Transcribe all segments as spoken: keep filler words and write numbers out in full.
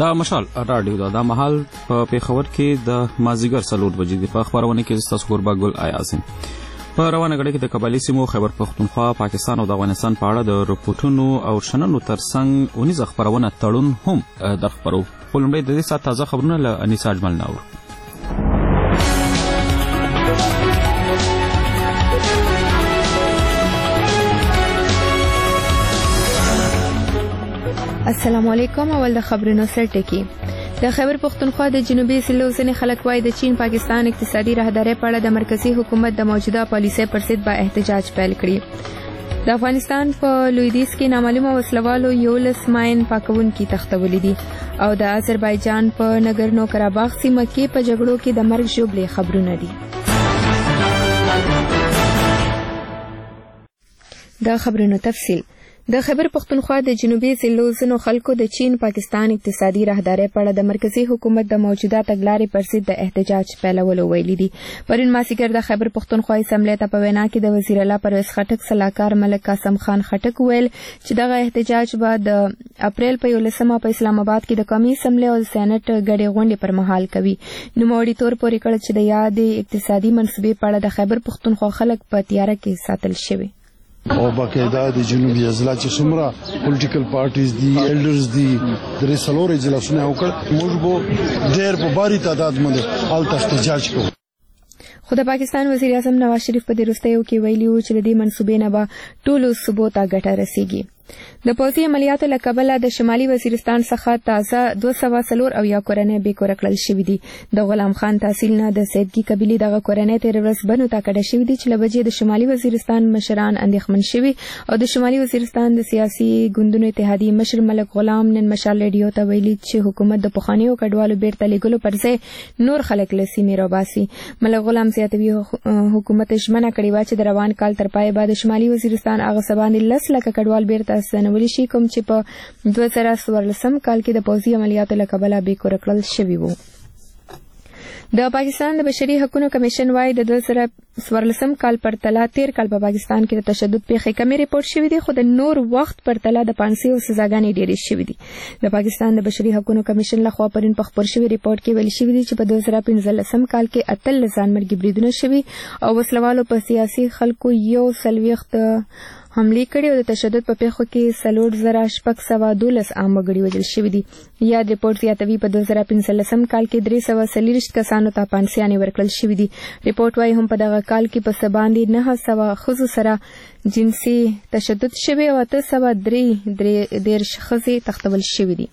دا مشال راډیو دا د مهال په پیښور کې د مازیګر څلور بجې د په خبرونه کې تاسو کوربه ګل آیاسم په روانه غړي کې د قبایلی سیمو خیبر پختونخوا پاکستان او د افغانستان په اړه د رپورټونو او شننو ترڅنګ ونیزه خبرونه تړون هم در خبرو ولومړی د دې سات تازه خبرونه له انیسا اجمل ناور. السلام علیکم. اول د خبرونو سر ټکی. د خیبر پختونخوا د جنوبي ضلعو ځینې خلک وایي د چین پاکستان اقتصادي راهدارۍ په اړه د مرکزی حکومت د موجوده پالیسۍ پر ضد با احتجاج پیل کړي. د افغانستان په لویدیځ کې نامعلومه وسلوالو یولس ماین پاکونکي تختولي دي او د آذربایجان په نګرنو قرهباغ سیمه کې په جګړو کې د مرګ ژوبلې خبرونه دي. د خبرونو تفصیل. د خیبر پختونخوا د جنوبي ضلعو ځینو خلکو د چین پاکستان اقتصادي راهدارۍ په اړه د مرکزی حکومت د موجوده تګلارې پر ضد د احتجاج پیلولو ویلي دي. پرون مازدیګر د خیبر پختونخوا اسمبلی ته په وینا کې د وزیر اعلی پرویز خټک سلاکار ملک قاسم خان خټک ویل چې دغه احتجاج به د اپریل په یولسمه په اسلام آباد کې د قومي اسمبلی او سېنات غړي غونډې پر مهال کوي. نوموړي تور پورې کړ چې د یادې اقتصادي منصوبې په اړه د خیبر پختونخوا خلک په تیاره کې ساتل شوي او باقاعده د جنوبي اضلاع چې څومره پولیټیکل پارټیز دي ایلډرز دي درې څلور اجلاسونه وکړ موږ به ډېر په باري تعداد باندې هلته احتجاج کوو. خو د پاکستان وزیر اعظم نواز شریف په دې وروستیو کې ویلي وو چې د دې منصوبې نه به ټولو صوبو ته ګټه رسیږي. د پوځي عملیاتو له کبله د شمالي وزیرستان څخه تازه دوه سوه څلور اویا کورنۍ بې کوره کړل شوي دي. د غلام خان تحصیل نه د سیدګي قبیلې دغه کورنۍ تېره ورځ بنو ته کډه شوي دي چې له وجې د شمالي وزیرستان مشران اندېښمن شوي او د شمالي وزیرستان د سیاسي ګوندونو اتحادیې مشر ملک غلام نن مشال ریډیو ته ویلي چې حکومت د پخوانیو کډوالو بیرته لیږلو پر ځای نور خلک له سیمې راباسي. ملک غلام زیاتوي حکومت ژمنه کړې وه چې د روان کال تر پایه به د شمالي وزیرستان هغه څه باندې لس لکه کډوال بیرته ستنولی شي کوم چې په دوه زره څوارلسم کال کې د پوځي عملیاتو له کبله بې کوره کړل شوي وو. د پاکستان د بشري حقوقو کمیشن وايي د دوه زره څوارلسم کال پرتله تیر کال په پاکستان کې د تشدد پیښې کمې ریپورټ شوي دي خو د نور وخت پرتله د پانسي او سزاګانې ډېرې شوي دي. د پاکستان د بشري حقوقو کمیشن لخوا پرون په خپور شوي ریپورټ کې ویل شوي دي چې په دوه زره پنځلسم کال کې اتلس ځانمرګي بریدونه شوي او وسلوالو په سیاسي خلکو یو څلوېښت حملې کړي او د تشدد په پیښو کې څلور زره شپږ سوه دولس عام وګړي وژل شوي دي. یاد ریپورټ زیاتوي په دوه زره پنځلسم کال کې درې سوه څلېرویشت کسانو ته پانسیانې ورکړل شوي دي. ریپورټ وايي هم په دغه کال کې په څه باندې نهه سوه ښځو سره جنسي تشدد شوی او اته سوه درې دېرش ښځې تختول شوي دي.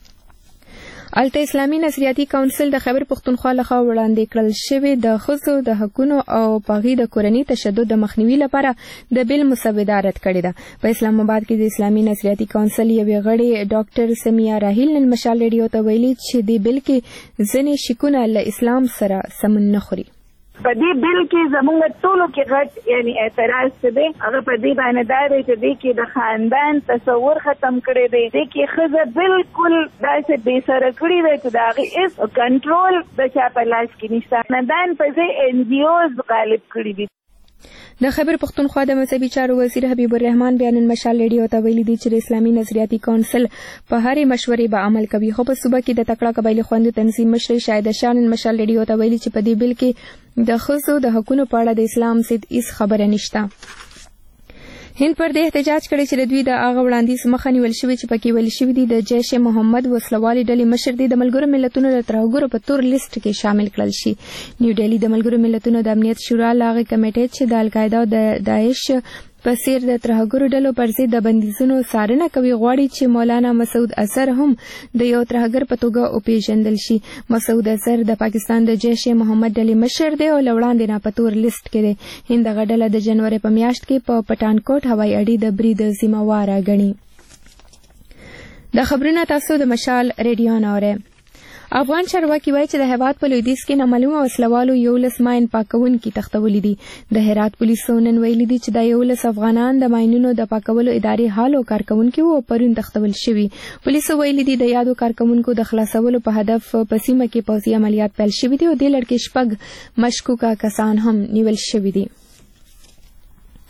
الته اسلامي نظریاتي کونسل د خیبر پختونخوا لخوا وړاندې کړل شوی د ښځو د حقونو او پغې د کورني تشدد د مخنیوي لپاره د بل مسوده رد کړې ده. په اسلام آباد کې د اسلامي نظریاتي کونسل یوې غړي ډاکټر سمیه راهیل نن مشال ریډیو ته ویلي چې د بل کې ځینې شکونه له اسلام سره سمون نه خوري. په دې بل کې زموږ ټولو کې غټ یعنی اعتراض څه دی هغه په دې باندې دا دی چې دې کې د خاندان تصور ختم کړی دی. دې کې ښځه بالکل داسې بې سره کړې ده چې د هغې هېڅ کنټرول د چا په لاس کې نشته. خاندان په ځای این جی اوز غالب کړي دي. د خیبر پختونخوا د مذهبي چارو وزیر حبیب الرحمن بیا نن مشال ریډیو ته ویلي دي چې د اسلامي نظریاتي کونسل په هرې مشورې به عمل کوي. خو په صوبه کې د تکړه قبایلي خویندو تنظیم مشرې شاهده شاه نن مشال ریډیو ته ویلي چې په دې بل کې د ښځو د حقونو په اړه د اسلام ضد هیڅ خبره نشته. هند پر دې احتجاج کړی چې د دوی د هغه وړاندیز مخه نیول شوې چې پکې ویل شوي دي د جیش محمد وسلوالې ډلې مشر دی د ملګرو ملتونو د ترهګرو په تور لیست کې شامل کړل شي. نیو ډیلي د ملګرو ملتونو د امنیت شورا له هغې کمیټې چې د القاعده او د داعش په څیر د ترهګرو ډلو پر ضد د بندیزونو څارنه کوي غواړي چې مولانا مسعود اظهر هم د یو ترهګر په توګه وپېژندل شي. مسعود اظهر د پاکستان د جیش محمد ډلې مشر دی او له وړاندې نه په تور لیست کې دی. هند دغه ډله د جنوري په میاشت کې په پټانکوټ هوایي اډې د برید ذمهواره ګڼي. د خبرونه تاسو د مشال ریډیو نه اورئ. افغان چارواکي وایي چې د هرات په لویدیځ کې نامعلومه وسلوالو یولس ماین پاکونکي تختولي دي. د هرات پولیسو نن ویلي دي چې دا یولس افغانان د ماینونو د پاکولو ادارې حال او کارکونکي وو پرون تختول شوي. پولیسو ویلي دي د یادو کارکونکو د خلاصولو په هدف په سیمه کې پوځي عملیات پیل شوي دي او دې لړ کې شپږ مشکوکه کسان هم نیول شوي دي.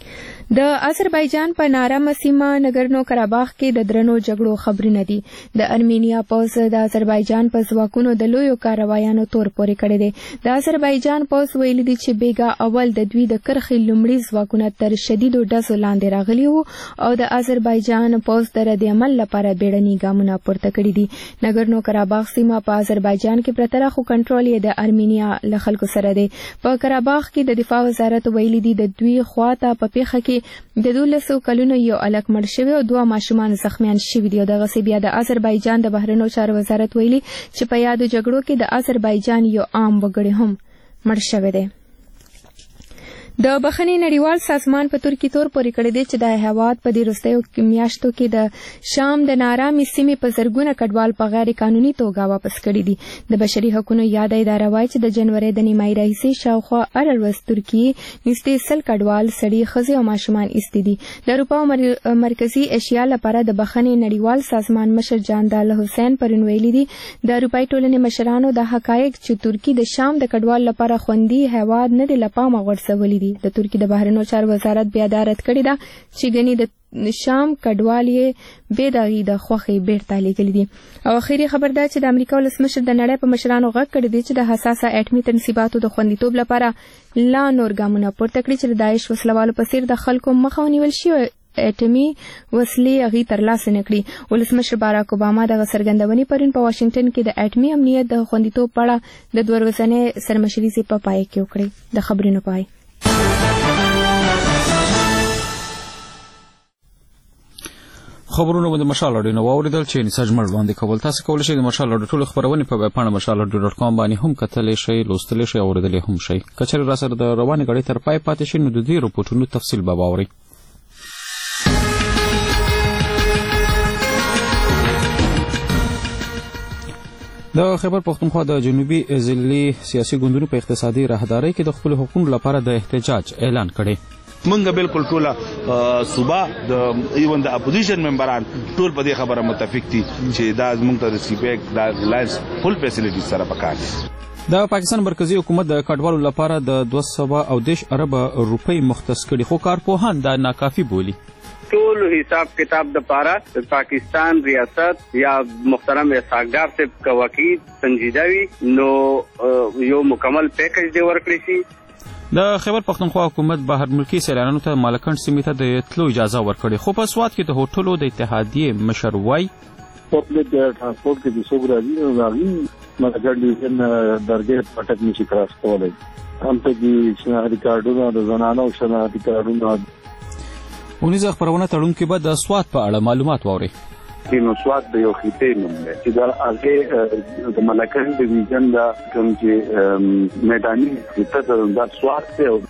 د آذربایجان په نارامه سیمه نګرنو کراباخ کې د درنو جګړو خبرونه دي. د ارمینیا پوځ د آذربایجان په ځواکونو د لویو کاروایانو تور پورې کړی دی. د آذربایجان پوځ ویلي دي چې بیګا اول د دوی د کرښې لومړي ځواکونه تر شدیدو ډزو لاندې راغلي وو او د آذربایجان پوځ د رد عمل لپاره بیړني ګامونه پورته کړي دي. نګرنو کراباخ سیمه په آذربایجان کې پرته خو کنټرول یې د ارمینیا له خلکو سره دی. په کراباخ کې د دفاع وزارت ویلي دي د دوی خواته په پیښه کې د دولسو کلونو یو الک مړ شوی او دوه ماشومان زخمیان شوي دي. دغسې بیا د آذربایجان د بهرنیو چارو وزارت ویلي چې په یادو جګړو کې د آذربایجان یو عام وګړی هم مړ شوی دی. د بخښنې نړیوال سازمان په ترکي تور پورې کړی دی چې د هیواد په دې وروستیو میاشتو کې د شام د نارامې سیمې په زرګونه کډوال په غیر قانوني توګه واپس کړي دي. د بشري حقوقو یاده اداره وایي چې د جنوري د نیمایي راهیسې شاوخوا هره ورځ ترکي نږدې سل کډوال سړي ښځې او ماشومان ایستي دي. د اروپا او مرکزي ایشیا لپاره د بخښنې نړیوال سازمان مشر جان دال حسین پرون ویلي دي د اروپایي ټولنې مشرانو د حقایق چې ترکي د شام د کډوال لپاره خوندي هیواد نه دی له پامه غورځولي دي. د ترکي د بهرنیو چارو وزارت بیا دا رد کړې ده چې ګنې د شام کډوال یې بې داغي د خوښۍ بیرته لیږلي دي. او اخري خبر ده چې د امریکا ولسمشر د نړۍ په مشرانو غږ کړی دی چې د حساسه اټمي تنصیباتو د خوندیتوب لپاره لا نور ګامونه پورته کړي چې د داعش وسلوالو په څیر د خلکو مخه ونیول شي اټمي وسلې هغې ترلاسه نه کړي. ولسمشر باراک اوباما دغه څرګندونې پرون په واشنګټن کې د اټمي امنیت د خوندیتوب په اړه د دوه ورځنۍ سرمشریزې په پای کې وکړې. د خبرونو پای خبرونه د مشال اډو نو اوریدل چې نساج مړ باندې کول. تاسو کولای شئ د مشال اډو ټول خبرونه په ویبپاڼه مشال اډو ډاټ کام باندې هم کتلی شئ، لوستلی شئ، اوریدلی هم شئ. کچېرې را سره د روانې غړې تر پای پاتې شئ نو د دې رپورټونو تفصیل به واورئ. د خیبر پختونخوا د جنوبي ضلعي سیاسي ګوندونو په اقتصادي راهدارۍ کې د خپل حقوقو لپاره د احتجاج اعلان کړی. منګه بالکل ټوله صوبه د ایون د اپوزیشن ممبران ټول په دې خبره متفق دي چې دا زموږ ته د سی پیک د لایس فل فیسیلیټي سره پکار دي. د پاکستان مرکزی حکومت د کډوالو لپاره د دوه سوه او دېرش اربه روپۍ مختص کړي، خو کارپوهان دا ناکافي بولي. ټول حساب کتاب د پاره د پاکستان ریاست یا محترم اسحاقدار سے کوکی سنجیدہ وي نو یو مکمل پیکج دی ورکړي شي. د خیبر پختونخوا حکومت بهر ملکی سیلانیانو ته مالکند سیمې ته د تلو اجازه ورکړې، خو په سوات کې د هوټلو د اتحادیې مشر وایي پبلک ترانسپورت کې د څوک راځي نو راځي مالکند ډیویژن درګې پټک نشي کراس کولی. همته کې شناختی کارډونه د زنانو شناختی کارډونه. ونیزه خبرونه تړونکي به د سوات په اړه معلومات واوري. نو سوات د یو خطې نوم دی چې دا هغه د ملکند ډیویژن دا کوم چې میداني خطه د سوات ته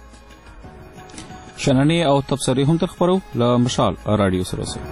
شننې او تبصرې هم تر خبرو له مشال رادیو سره سره.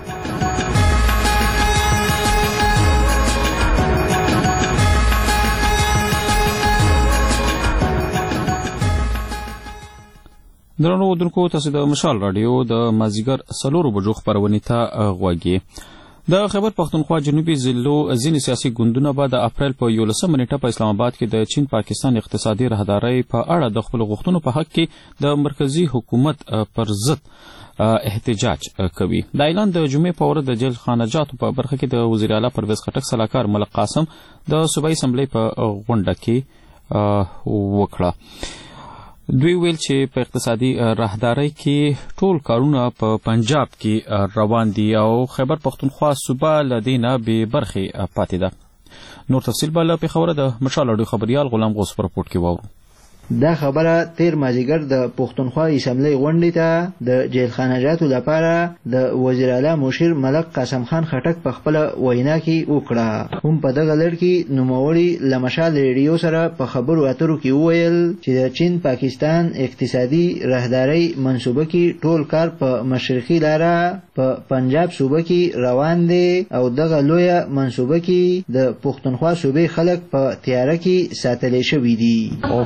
درنو ودونکو تاسو د مشال رادیو د مازیګر څلورو بجو خبرونې ته غوږی. د خیبر پختونخوا جنوبي ضلعو ځینې سیاسي ګوندونه به د اپریل په یولسمه نیټه په اسلام آباد کې د چین پاکستان اقتصادي راهدارۍ په اړه د خپلو غوښتنو په حق کې د مرکزي حکومت پر ضد احتجاج کوي. دا اعلان د جمعې په ورځ د جیل خانجاتو په برخه کې د وزیر اعلی پرویز خټک سلاکار ملک قاسم د صوبایي اسمبلۍ په غونډه کې وکړه. دوی ویل چې په اقتصادي راهدارۍ کې ټول کارونه په پنجاب کې روان دي او خیبر پختونخوا صوبه له دې نه بې برخې پاتې ده. نور تفصیل به له پېښوره د مشال اډو خبریال غلام غوث په رپورټ کې واورو. دا خبره تیر مازیګر د پختونخوا اسمبلی غونډې ته د جیل خانجاتو لپاره د وزیر اعلی مشیر ملک قاسم خان خټک په خپل وینا کې وکړه. هم په دغه لړ کې نوموړي له مشال ریډیو سره په خبرو اترو کې وویل چې د چین پاکستان اقتصادي راهدارۍ منصوبه کې ټول کار په مشرقي لاره په پنجاب صوبه کې روان دی او دغه لویه منصوبه کې د پختونخوا صوبې خلک په تیاره کې ساتلی شوي دي. او باقاعده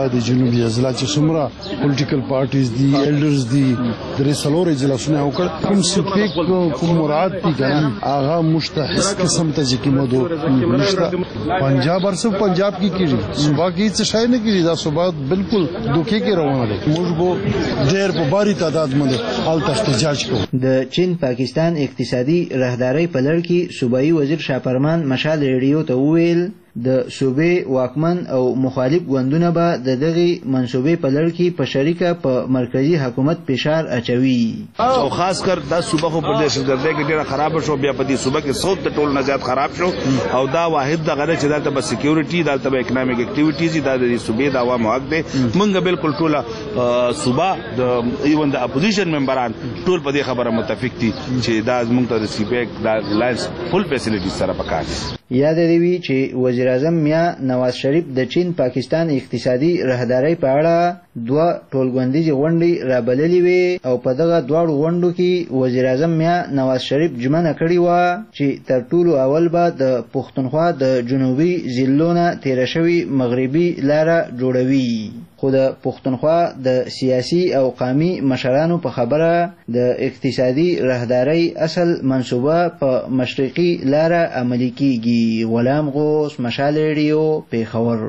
دا د جنوبي اضلاع چې څومره پولیټیکل پارټیز دي ایلډرز دي درې څلور اجلاسونه وکړ کوم سپیک کوم مراد دي ګران هغه مشتحس قسم ته چې کیمو نشته پنجاب ارسو پنجاب کی کیږي صبح کی څه شای نه کیږي دا صبح بالکل دوکې کې روانه ده موږ به ډېر په باری تعداد باندې حالت احتجاج کوو د چین پاکستان اقتصادي راهداري په لړ کې صوبایي وزیر شاپرمان مشال ریډیو ته وویل د صوبې واکمن او مخالف ګوندونه به د دغه منصوبې په لړ کې په شریکه په مرکزی حکومت فشار اچوي او خاص کر دا صوبه خو په دې ګرځي کې ډیره خراب شو بیا په دې صوبه کې صوت د ټول نه زیات خراب شو او دا واحد د غره چې دا د سکیورټي دا د اکونومیک اکټیویټیز دا د صوبې د عوامو حق دی مونږ بالکل ټول صوبه د ایون د اپوزیشن ممبران ټول په دې خبره متفق دي چې دا زموږ ته د سی پی ایک د لاینس فل فیسیلیټیز سره پکار دي یاد دی چې وزیر اعظم میا نواز شریف د چین پاکستان اقتصادي راهداري په اړه دوه ټولګوندیزې غونډې رابللې وې او په دغه دواړو غونډو کې وزیر اعظم میا نواز شریف ژمنه کړې وه چې تر ټولو اول به د پښتونخوا د جنوبي ضلعونو تېره شوې مغربي لاره جوړوي خو د پښتونخوا د سیاسي او قومي مشرانو په خبره د اقتصادي راهداري اصل منصوبه په مشرقي لاره عملي کیږي غلام غوث مشال ریډیو پیښور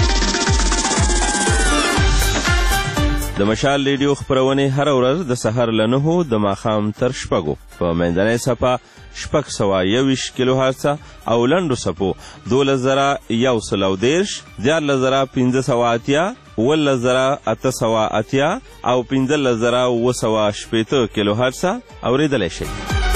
د مشال ریډیو خبرونه هر ورځ د سحر له نهو د ماښام تر شپږو په منځنۍ صفحه شپږ سوه یوویشت کیلو هرڅه او لنډو صفحو دولس زره یو سل او دېرش دیارلس زره پنځه سوه اتیا اوولس زره اته سوه اتیا او پنځلس زره اوه سوه شپېته کیلو هرڅه اورېدلی شئ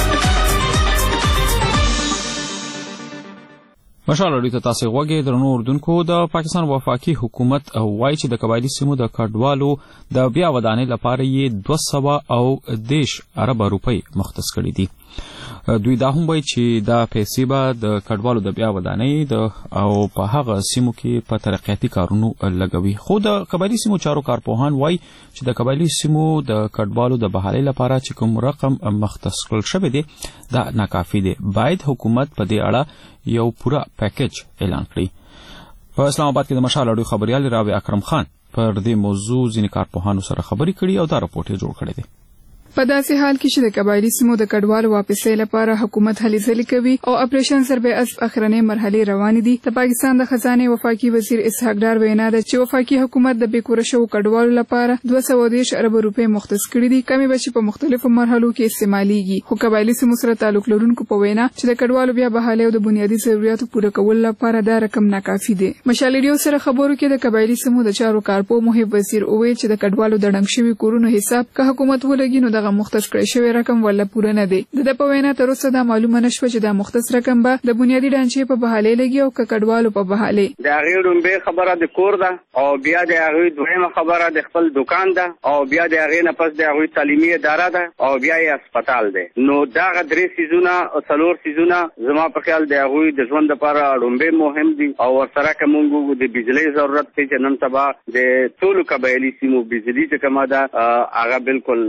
مشال اړیو ته تاسې غوږی درنو اردوونکو د پاکستان وفاقي حکومت وایي چې د قبایلي سیمو د کډوالو د بیا ودانۍ لپاره یې دوه سوه او دېرش اربه روپۍ مختص کړي دي دوی دا هم وایي چې دا پیسې به د کډوالو د بیا ودانۍ او په هغه سیمو کې په ترقیاتي کارونو لګوي خو د قبایلي سیمو چارو کارپوهان وایي چې د قبایلي سیمو د کډوالو د بحالۍ لپاره چې کوم رقم مختص کړل شوی دی دا ناکافي دی باید حکومت په دې اړه یو پورا پیکج اعلان کړي په اسلام آباد کې د مشال اړیو خبريال راوي اکرم خان پر دې موضوع ځینې کارپوهانو سره خبرې کړي او دا راپورټ یې جوړ کړی دی په داسې حال کې چې د قبایلي سیمو د کډوالو واپسۍ لپاره حکومت هلې ځلې کوي او اپریشن سربې اسب اخرنۍ مرحلې روانې دي د پاکستان د خزانې وفاقي وزیر اسحاق ډار وینا ده چې وفاقي حکومت د بېکوره شوو کډوالو لپاره دوه سوه دېرش اربه روپۍ مختص کړي دي کمې به چې په مختلفو مرحلو کې استعمالیږي خو قبایلي سیمو سره تعلق لرونکو په وینا چې د کډوالو بیا بحالۍ او د بنیادي ضرورتو پوره کولو لپاره دا رقم ناکافي دی مشال ریډیو سره خبرو کې د قبایلي سیمو د چارو کارپو محب وزیر وویل چې د کډوالو د ړنګ شوي کورونو حساب که حکومت ولګي نو دغه مختص کړی رقم ولا پوره نه دی د په وینا تر اوسه دا معلومه نشوه چې دا مختص رقم به د بنیادی ډانچې په بحالۍ لګي او کډوالو په بحالۍ د هغې ډومبې خبره د کور ده او بیا د هغوی دویمه خبره د خپل دکان ده او بیا د هغې نه پس د هغوی تعلیمي اداره ده او بیا یې هسپتال دی نو دغه درې څیزونه څلور څیزونه زما په خیال د هغوی د ژوند دپاره ډومبې مهم دي او ورسره که مونږ د بجلۍ ضرورت دی چې نن سبا د ټولو قبایلي سیمو بجلي چې کومه ده هغه بالکل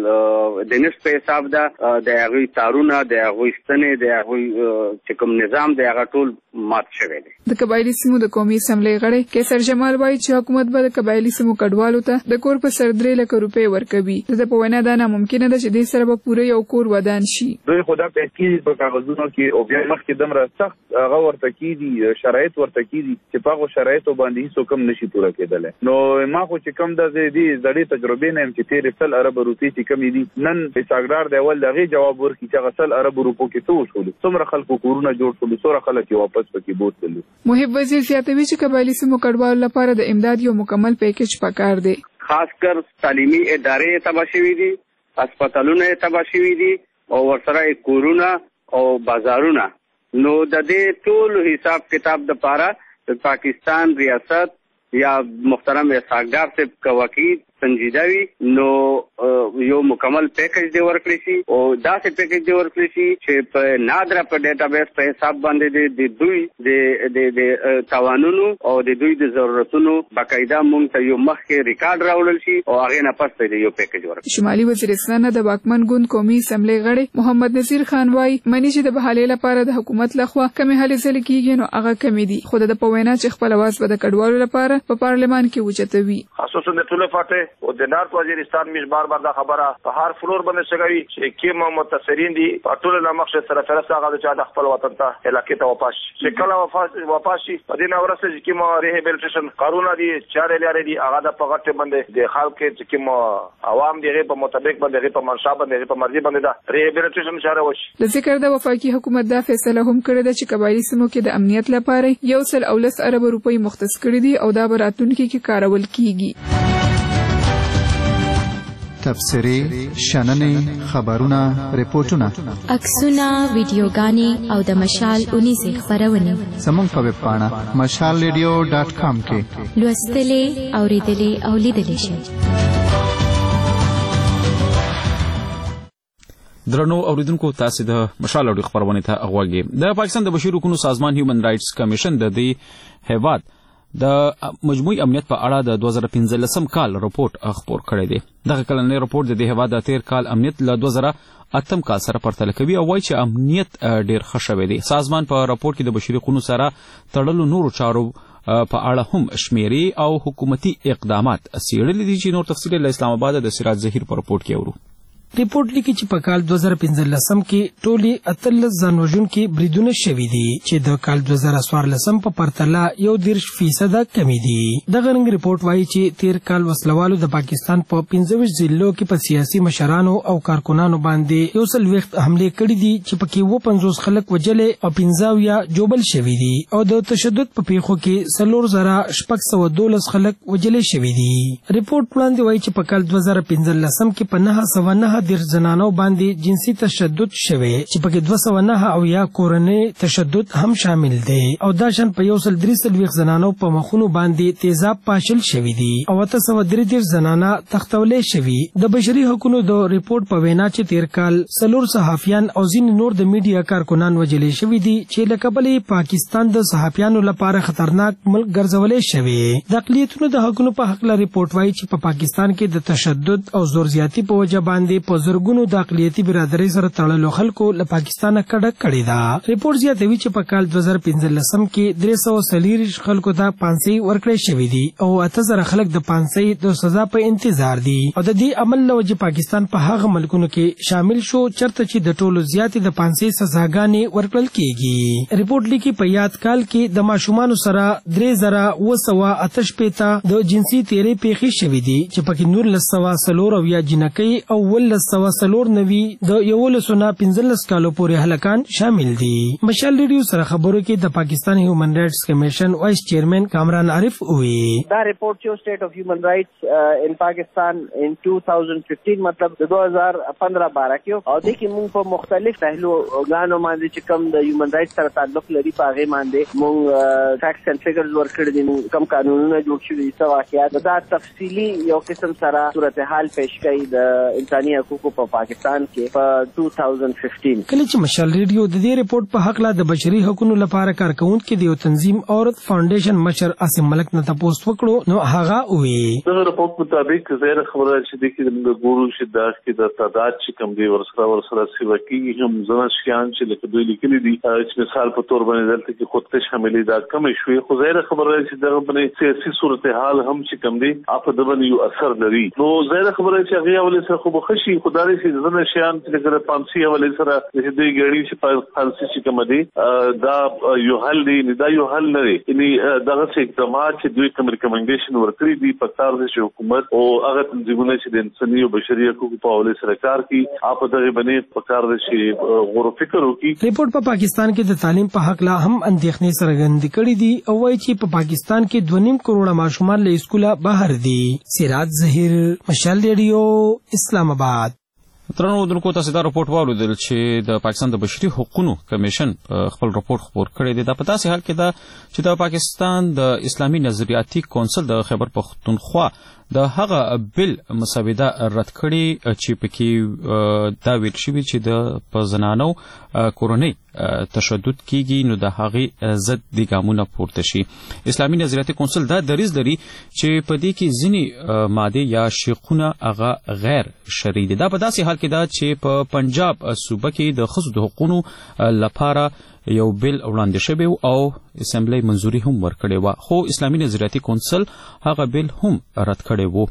د نشت په حساب ده د هغوی تارونه د هغوی ستنې د هغوی چې کوم نظام د هغه ټول مات شوی دی د قبایلي سیمو د قومي اسمبلۍ غړی کیسر جمال وایي چې حکومت به د قبایلي سیمو کډوالو ته د کور په سر درې لکه روپۍ ورکوي د ده په وینا دا ناممکنه ده چې دې سره به پوره یو کور ودان شي دوی خو دا پیسې په کاغذونو کې او بیا مخکې دومره سخت هغه ورته کېدي شرایط ورته کېدي چې په هغو شرایطو باندې هېڅوک هم نشي پوره کېدلی نو ما خو چې کوم دا دې زړې تجربې نه یم چې تېرې سل اربه روپۍ چې کمې دي نن اسحاقدار دی اول د هغې جواب ورکړي چې هغه سل اربو روپو کې څه وشولو څومره خلکو کورونه جوړ شولو څومره خلک یې واپس پکې بوتلو محب وزیر زیاتوي چې قبایلي سیمو کډوالو لپاره د امداد یو مکمل پیکج پکار دی خاص کر تعلیمي ادارې تباه شوي دي هسپتالونه یې تباه شوي دي او ورسره یې کورونه او بازارونه نو د دې ټول حساب کتاب دپاره د پاکستان ریاست یا محترم اسحاق ډار صاحب کا وکیل سنجیده وي نو یو مکمل پیکج دی ورکړي شي او داسې پیکج دی ورکړي شي چې په نادره په ډیټابیس په حساب باندې د دوی د د توانونو او د دوی د ضرورتونو باقاعده مونږ ته یو مخکې ریکارډ راوړل شي او هغه نه پس ته یو پیکج ورکړي. شمالي وزیرستان د واکمن ګوند قومي اسمبلی غړي محمد نصیر خان وايي منی چې د بحالې لپاره د حکومت لخوا کمی هلې ځلې کیږي نو هغه کمی دي خو د پوینا چې خپل आवाज به د کډوالو لپاره په پارلمان کې وچتوي. خصوصا د ټوله فاتح او د نارت وزیرستان مش بار بار دا خبره په هر فلور باندې شګوي چې کوم متاثرین دي په ټوله لمخ سره سره هغه چې د خپل وطن ته علاقې ته واپس چې کله واپس واپس شي په دې نورسه چې کوم ریهابیلیټیشن قانون دي چارې لري دي هغه د پغټ باندې د خلک چې کوم عوام دغه په مطابق باندې په منشا باندې په مرضی باندې دا ریهابیلیټیشن چاره وشي. د ذکر د وفاقي حکومت دا فیصله هم کړې ده چې قبایلی سیمو کې د امنیت لپاره یو سل او لس ارب روپۍ مختص کړي دي او دا به راتلونکي کې کارول کیږي. تفسیری شننې خبرونه ریپورتونه عکسونه ویډیوګانې او د مشال اونیزه خبرونه زموږ په ویب پاڼه مشال ریډیو ډاټ کام کې لوستلې اوریدلې او لیدلې شئ. درنو اوریدونکو تاسو د مشال اوري خبرونه ته اغواګي. د پاکستان د بشري حقوقو سازمان هیومن رائټس کمیشن د دې هیواد د مجموعي امنیت په اړه د دوه زره پنځلسم کال رپورت خپور کړی دی. دغه کلنی رپورت د دې هیواد د تیر کال امنیت له دوه زره اتم کال سره پرتله کوي او وایي چې امنیت ډیر ښه شوی دی. سازمان په رپورت کې د بشري حقوقو سره تړلو نورو چارو په اړه هم شمیرې او حکومتي اقدامات څیړلي دي چې نور تفصیل له اسلام آباد د سراج ظهیر په رپورت کې اورو. ریپورت لیکي چې په کال دوه زره پنځلسم کې ټولي اتلس ځانوژونکي بریدونه شوي دي چې د کال دوه زره څوارلسم په پرتله یو دېرش فیصده کمی دي. دغه رنګ ریپورت وایي چې تیر کال وسلوالو د پاکستان په پنځه ویشت ضلعو کې په سیاسي مشرانو او کارکنانو باندې یو سل ویشت حملې کړي دي چې پکې اووه پنځوس خلک وژلې او پنځه اویا جوبل شوي دي او د تشدد په پیښو کې څلور زره شپږ سوه دولس خلک وژلې شوي دي. ریپورت وړاندې وایي چې په کال دوه زره پنځلسم کې په نهه سوه نهه دېرش زنانو باندې جنسي تشدد شوی چې پکې دوه سوه نهه اویا کورنۍ تشدد هم شامل دی او دا شان په یو سل درې څلوېښت زنانو په مخونو باندې تیزاب پاشل شوي دي او اته سوه درې دېرش زنانه تختولې شوي. د بشري حقوقو د ریپورت په وینا چې تیر کال څلور صحافیان او ځینې نور د میډیا کارکنان وژلې شوي دي چې له کبله پاکستان د صحافیانو لپاره خطرناک ملک ګرځولې شوی. د اقلیتونو د حقوقو په حق له ریپورت وایي چې په پاکستان کې د تشدد او زور زیاتی په وجه باندې په زرګونو د اقلیتي برادرۍ سره تړلو خلکو له پاکستانه کډه کړې ده. ریپورت زیاتوي چې په کال دوه زره پنځلسم کې درې سوه څلېرویشت خلکو ته پانسۍ ورکړې شوې دي او اته زره خلک د پانسۍ د سزا په انتظار دي او د دې عمل له وجې پاکستان په هغه ملکونو کې شامل شو چرته چې د ټولو زیاتې د پانسۍ سزاګانې ورکړل کیږي. ریپورت لیکي په یاد کال کې د ماشومانو سره درې زره اووه سوه اته شپېته د جنسي تیرې پیښې شوې دي چې پکې نولس سوه څلور اویا جنکۍ او اوولس سوه څلور نوي د یولسو نه پنځلس کالو پورې هلکان شامل دي. مشال ریډیو سره خبرو کې د پاکستان هیومن رائټس کمیشن وایس چیرمن کامران عارف وی دا ریپورت چې سټیټ اف هیومن رائټس ان پاکستان ان two thousand fifteen مطلب د دوه زره پندرہ بارہ کې او د کې موږ په مختلف پهلوګانو باندې چې کوم د هیومن رائټس سره تعلق لري په هغه باندې موږ فیکټس اند فیګرز ورکړي دي کوم قانونونه جوړ شوي دي واقعیات دا تفصیلی یو قسم سره صورتحال پیش کړي د انساني حقوقو په پاکستان کې په two thousand fifteen. کله چې مشال ریډیو د دې ریپورت په حق لا د بشري حقوقو لپاره کارکونکو د یو تنظیم عورت فاونډیشن مشر اسیم ملک نه تاسو وکړو نو هغه وی د ریپورت مطابق زیر خبره چې د کې د ګورو چې د کې د تعداد چې کم دی ورسره ورسره سیوکی هم زنه شیان چې لکه دوی لیکلي دي چې مثال په تور باندې دلته کې خود ته شاملې دا کم شوي خو زیر خبره چې دغه باندې سیاسي صورتحال هم چې کم دی اپ د باندې یو اثر لري نو زیر خبره چې هغه ولې سره خو بخشي خدای دې زنه شیان چې د پانسي ولې سره د دې ګړي چې په پانسي چې کم دي دا یو حل دی نه دا یو حل نه دی یعنی دغه څه اقدامات چې دوی کوم ریکمنډیشن ورکړي دي په کار دي چې حکومت او هغه تنظیمونه چې د انساني او بشري حقوقو په اړه سره کار کوي اپ دغه باندې په کار دي چې غور او فکر وکړي. ریپورت په پاکستان کې د تعلیم په حق لا هم اندېښنې څرګندې کړې دي او وايي چې په پاکستان کې دوه نیم کروڑه ماشومان له اسکوله بهر دي. سراج ظهیر مشال ریډیو اسلام آباد. ترنو دونکو تاسو دا راپورټ واوریدل چې د پاکستان د بشري حقوقو کمیشن خپل راپورټ خپور کړی دی. دا په داسې حال کې ده چې د پاکستان د اسلامي نظریاتي کونسل د خیبر پختونخوا د هغه بل مسوده رد کړي چې پکې دا ویل شوی چې د په زنانو کورنۍ تشدد کیږي نو د هغې ضد د ګامونه پورته شي. اسلامي نظریاتي کونسل دا دریځ لري چې په دې کې ځینې مادې یا شیقونه هغه غیر شرعي دي. دا په داسې حال کې ده چې په پنجاب صوبه کې د ښځو د حقوقو لپاره یو بل وړاندې شوی او اسمبلی منظوري هم ورکړې وه، خو اسلامي نظریاتي کونسل هغه بل هم رد کړی و.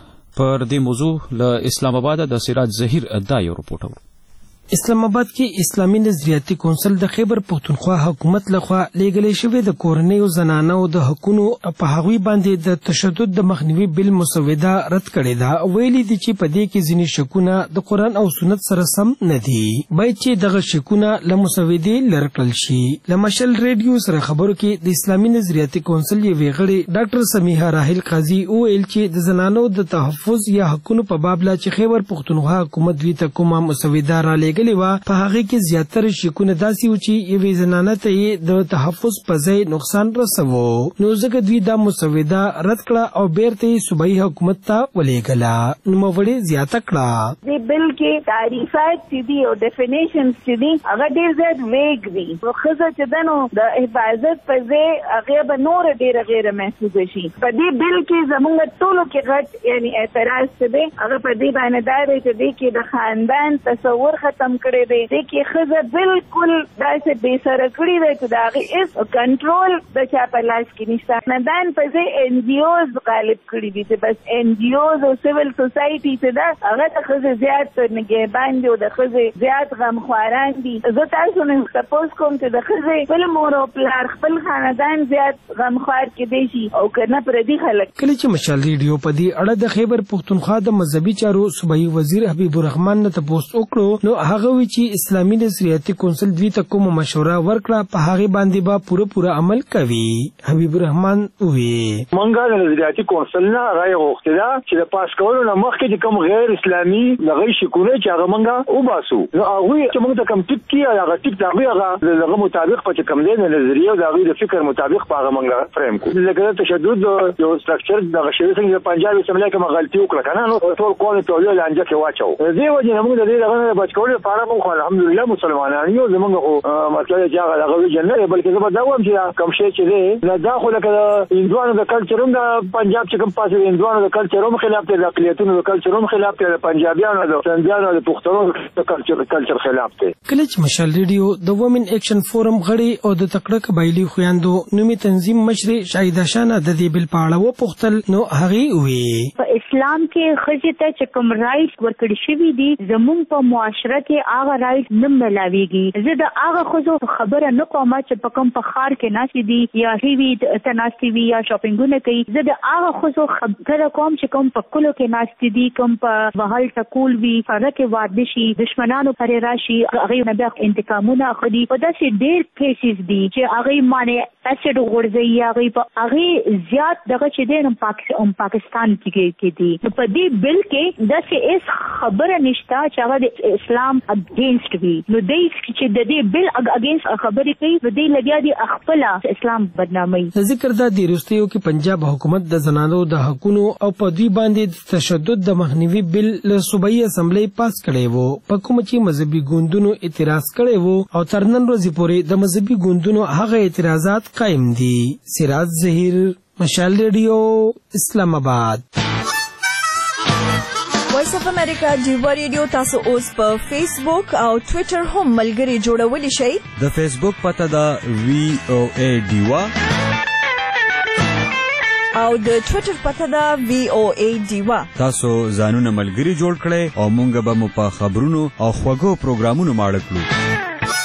پر دې موضوع له اسلام آباد د سراج ظهیر دا یو رپورټ و. اسلام آباد کې اسلامي نظریاتي کونسل د خیبر پښتونخوا حکومت لخوا لیږلی شوی د کورنیو زنانو د حقونو په هغوی باندې د تشدد د مخنیوي بل مسوده رد کړې ده. ویلي دي چې په دې کې ځینې شکونه د قرآن او سنت سره سم نه دي، باید چې دغه شکونه له مسودې لرې کړل شي. له مشل ریډیو سره خبرو کې د اسلامي نظریاتي کونسل یوې غړي ډاکټر سمیحه راحل قاضي وویل چې د زنانو د تحفظ یا حقونو په باب لا چې خیبر پښتونخوا حکومت دوی ته کومه مسوده را لیږلې وه په هغې کې زیاتره شکونه داسې و چې یوې زنانه ته یې د تحفظ په ځای نقصان رسوه، نو ځکه دوی دا مسوده رد کړه او بیرته یې صوبایي حکومت ته ولېږله. نوموړې زیاته کړه د بل کې تعریفات چې دي او ډیفینیشنز چې دي هغه ډېر زیات ویګ دي. نو ښځه چې ده نو د حفاظت په ځای هغې به نوره ډېره غیره محسوسه شي. په دې بل کې زموږ ټولو کې غټ یعنې اعتراض چې دی هغه په دې باندې دا دی چې دې کې د خاندان تصور ختم کړی دی. دې کې ښځه بالکل داسې بې سره کړې ده چې د هغې هېڅ کنټرول د چا په لاس کې نشته. خاندان په ځای این جی اوز غالب کړي دي چې بس این جی اوز او سیول سوسایټي چې ده هغه د ښځې زیات نګهبان دي او د ښځې زیات غمخواران دي. زه تاسو نه سپوز کوم چې د ښځې خپل مور او پلار خپل خاندان زیات غمخوار کېدی شي او که نه پردي خلک. کله چې مشال ریډیو په دې اړه د خیبر پښتونخوا د مذهبي چارو صوبایي وزیر حبیب الرحمن نه تپوس وکړو نو هغه وی چې اسلامي نظریاتي کونسل دوی ته کومه مشوره ورکړه په هغې باندې به پوره پوره عمل کوي. حبیب الرحمن وویل موږ د نظریاتي کونسل نه رایه غوښتې ده چې د پاس کولو نه مخکې چې کوم غیر اسلامي دغه شکونه چې هغه موږ وباسو نو هغوی چې موږ ته کوم ټیک کي هغه ټیک د هغوی هغه د هغه مطابق په چې کوم دی د نظریې او د هغوی د فکر مطابق په هغه موږ فریم کړو. ځکه د تشدد یو سټرکچر دغه شوي څنګه د پنجاب اسمبلی کومه غلطي وکړه که نه نو ټول قوم یې تولې لانجه کې واچوو. د دې وجې نه موږ د دې دغه نه د بچ کولو لپاره موږ الحمدلله مسلمانان یو زمونږ خو مطلب چې هغه دغه ویژن نه دی بلکې زه به دا وایم چې کوم شی چې دی نه دا خو لکه د هندوانو د کلچر هم د پنجاب چې کوم پاسې د هندوانو د کلچر هم خلاف دی، د اقلیتونو د کلچر هم خلاف دی، د پنجابیانو د سندیانو د پښتنو د کلچر کلچر خلاف دی. کله چې مشال ریډیو د وومن ایکشن فورم غړي او د تکړه قبایلي خویندو نومي تنظیم مشرې شاهده شانه د دې بل په اړه وپوښتل نو هغې وویل په اسلام کې ښځې ته چې کوم رایټ ورکړي شوي دي زموږ په معاشره کې هغه رایټ نه ملاویږي. زه د هغه ښځو خبره نه کوم چې په کوم په ښار کې ناستې دي یا هیوي ته ناستې وي یا شاپینګونه کوي. زه د هغه ښځو خبره کوم چې کوم په کلو کې ناستې دي، کوم په وهل ټکول وي، سره کې واده شي، دشمنانو پرې راشي، هغې نه بیا انتقامونه اخلي. په داسې ډېر کیسز دي چې هغې باندې اسیډ وغورځوي، هغې په هغې زیات دغه چې دی نو پاکستان کې دي. نو په دې بل کې داسې هېڅ خبره نشته چې هغه د اسلام اګینسټ وي. نو دی چې د دې بل اګینسټ خبرې کوي نو دی لګیا دي خپله اسلام بدناموي. ذکر دا د وروستیو کې پنجاب حکومت د زنانو د حقونو او په دوی باندې د تشدد د مخنیوي بل له صوبایي اسمبلی پاس کړی و په کوم چې مذهبي ګوندونو اعتراض کړی و او تر نن ورځې پورې د مذهبي ګوندونو هغه اعتراضات قایم دي. سراج ظهیر مشال ریډیو اسلام آباد. وایس اف امریکا ډیوا ریډیو تاسو اوس په فیسبوک او ټوئیټر هم ملګري جوړولی شئ. د فیسبوک پته ده وی او ای ډیوا او د ټوئیټر پته ده وی او ای ډیوا. تاسو ځانونه ملګري جوړ کړئ او مونږ به مو په خبرونو او خوږو پروګرامونو ماړه کړو.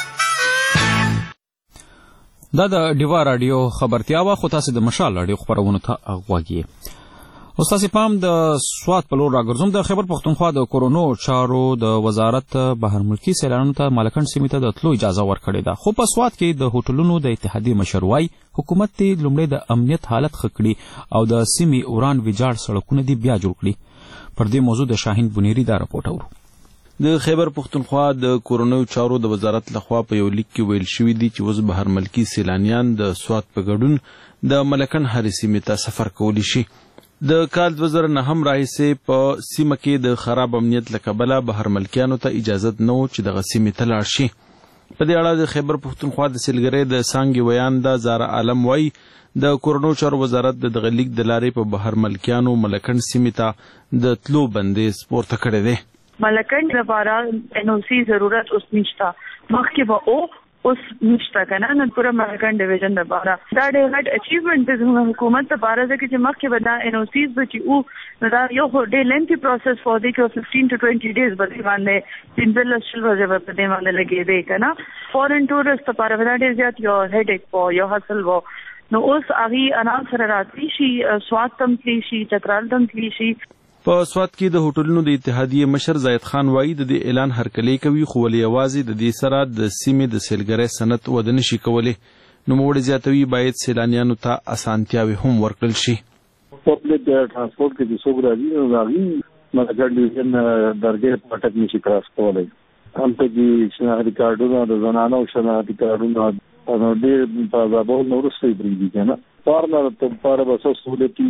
دا د ډیوا رادیو خبرتیا وه خو تاسو د مشال رادیو خبرونو ته غوږ یې. اوس تاسې پام د سوات په لور راګرځوم. د خیبر پښتونخوا د کورونو چارو د وزارت بهرملکي سیلانیانو ته مالکن سیمې ته د تلو اجازه ورکړې ده، خو په سوات کې د هوټلونو د اتحادیې مشر وایي حکومت دې لومړی د امنیت حالت ښه کړي او د سیمې وران ویجاړ سړکونه دې بیا جوړ کړي. پر دې موضوع د شاهین بنيري دا رپورټ اورو. د خیبر پښتونخوا د کورونو چارو د وزارت لخوا په یو لیک کې ویل شوی دی چې اوس بهرملکي سیلانیان د سوات په ګډون د ملکن هرې سیمې ته سفر کولی شي. د کال دوه زره نهم راهیسې په سیمه کې د خراب امنیت له کبله بهر ملکیانو ته اجازت نه و چې دغه سیمې ته لاړ شي. په دې اړه د خیبر پښتونخوا د سیلګرۍ د څانګې ویانده زاره عالم وایي د کورونو چارو وزارت د دغه لیک د لارې په بهر ملکیانو ملکنډ سیمې ته د تلو بندیز پورته کړی دی. ملکنډ لپاره ان او سی ضرورت اوس نشته، مخکې به او اوس نشته کنه. نن پوره ملکنډ ډیویژن لپاره دا ډېر غټ اچیومنټ دی زموږ حکومت لپاره، ځکه چې مخکې به دا ان او سیز به چې او نو دا یو ډېر لینتي پروسس فور دی کې ففټین ټو ټوینټي ډیز به دې باندې پنځلس شل ورځې به په دې باندې لګېدې که نه. فورن ټورسټ لپاره به دا ډېر زیات یو هیډیک و، یو حاصل و. نو اوس هغې آرام سره راتلی شي، سوات ته هم تللی شي، چترال ته هم تللی شي. په سوات کې د هوټلونو د اتحادیې مشر زاید خان وایي د دې اعلان هرکلی کوي، خو ولې یوازې د دې سره د سیمې د سیلګرۍ صنعت وده نشي کولی. نوموړی زیاتوي باید سیلانیانو ته اسانتیاوې هم ورکړل شي. پبلک ترانسپورټ کې چې څوک راځي نو د هغې ملکنډ ډیویژن درګې پټک نشي کراس کولی. هلته کې شناختي کارډونه د زنانو شناختي کارډونه نو ډېر په عذابول نه وروسته یې پرېږدي که نه. پارنه لپاره به څه سهولتي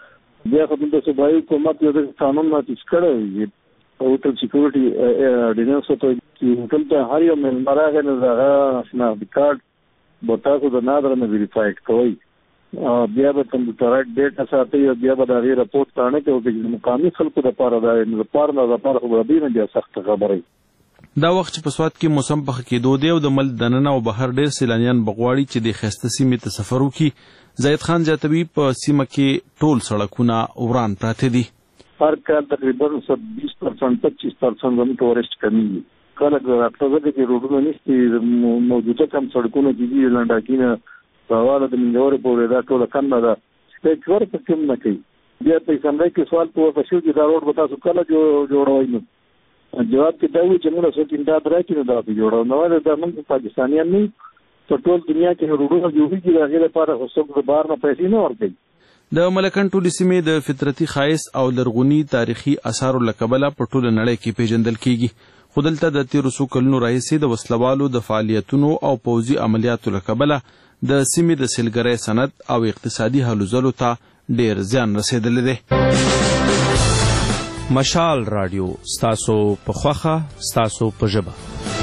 بیا خو دلته صوبایي حکومت یو داسې قانون نافظ کړی وي هوټل سیکورټي اورډیننس ته چې هوټل ته هر یو مېلمه راغی نو د هغه شناختي کارډ به تاسو د نادره نه ویریفاید کوئ، بیا به کمپیوټراایډ ډیټا ساتئ او بیا به د هغې رپورټ کاڼه کوي چې د مقامي خلکو دپاره دا د پارنه دپاره خو به دې نه بیا سخته خبره. دا وخت چې په سوات کې موسم پخه کېدو دی او د ملک دننه او بهر ډېر سیلانیان بغواړي چې د ښایسته سیمې ته سفر وکړي. زاید خان زیاتوي په سیمه کې ټول سړکونه وران پراته دي. هر کال تقریبا بیس پرسنټ پچیس پرسنټ زموږ ټورسټ کمیږي. خلک راتلو کې روډونه نشته، موجوده کم سړکونه چې دي لنډاکي نه په حواله د منځورې پورې دا ټوله کمه ده، سټیج ورک هم نه کوي. بیا په اسمبلی کې سوال په ورته شو چې دا روډ به تاسو کله جوړوئ؟ نو جواب کې دا وایي چې موږ څوک امداد راکړي نو دا به جوړوو. نو ولې دا موږ پاکستانیان نه په ټول دنیا کې روډونه جوړېږي، د هغې لپاره خو څوک د بهر نه پیسې نه ورکوي. د ملکنډ ټولې سیمې د فطرتي ښایست او لرغوني تاریخي اثارو له کبله په ټوله نړۍ کې پیژندل کیږي، خو دلته د تېرو څو کلونو راهیسې د وسلوالو د فعالیتونو او پوځي عملیاتو له کبله د سیمې د سیلګرۍ صنعت او اقتصادي هلو ځلو ته ډېر زیان رسېدلی دی. مشال راډیو ستاسو په خوښه ستاسو په ژبه.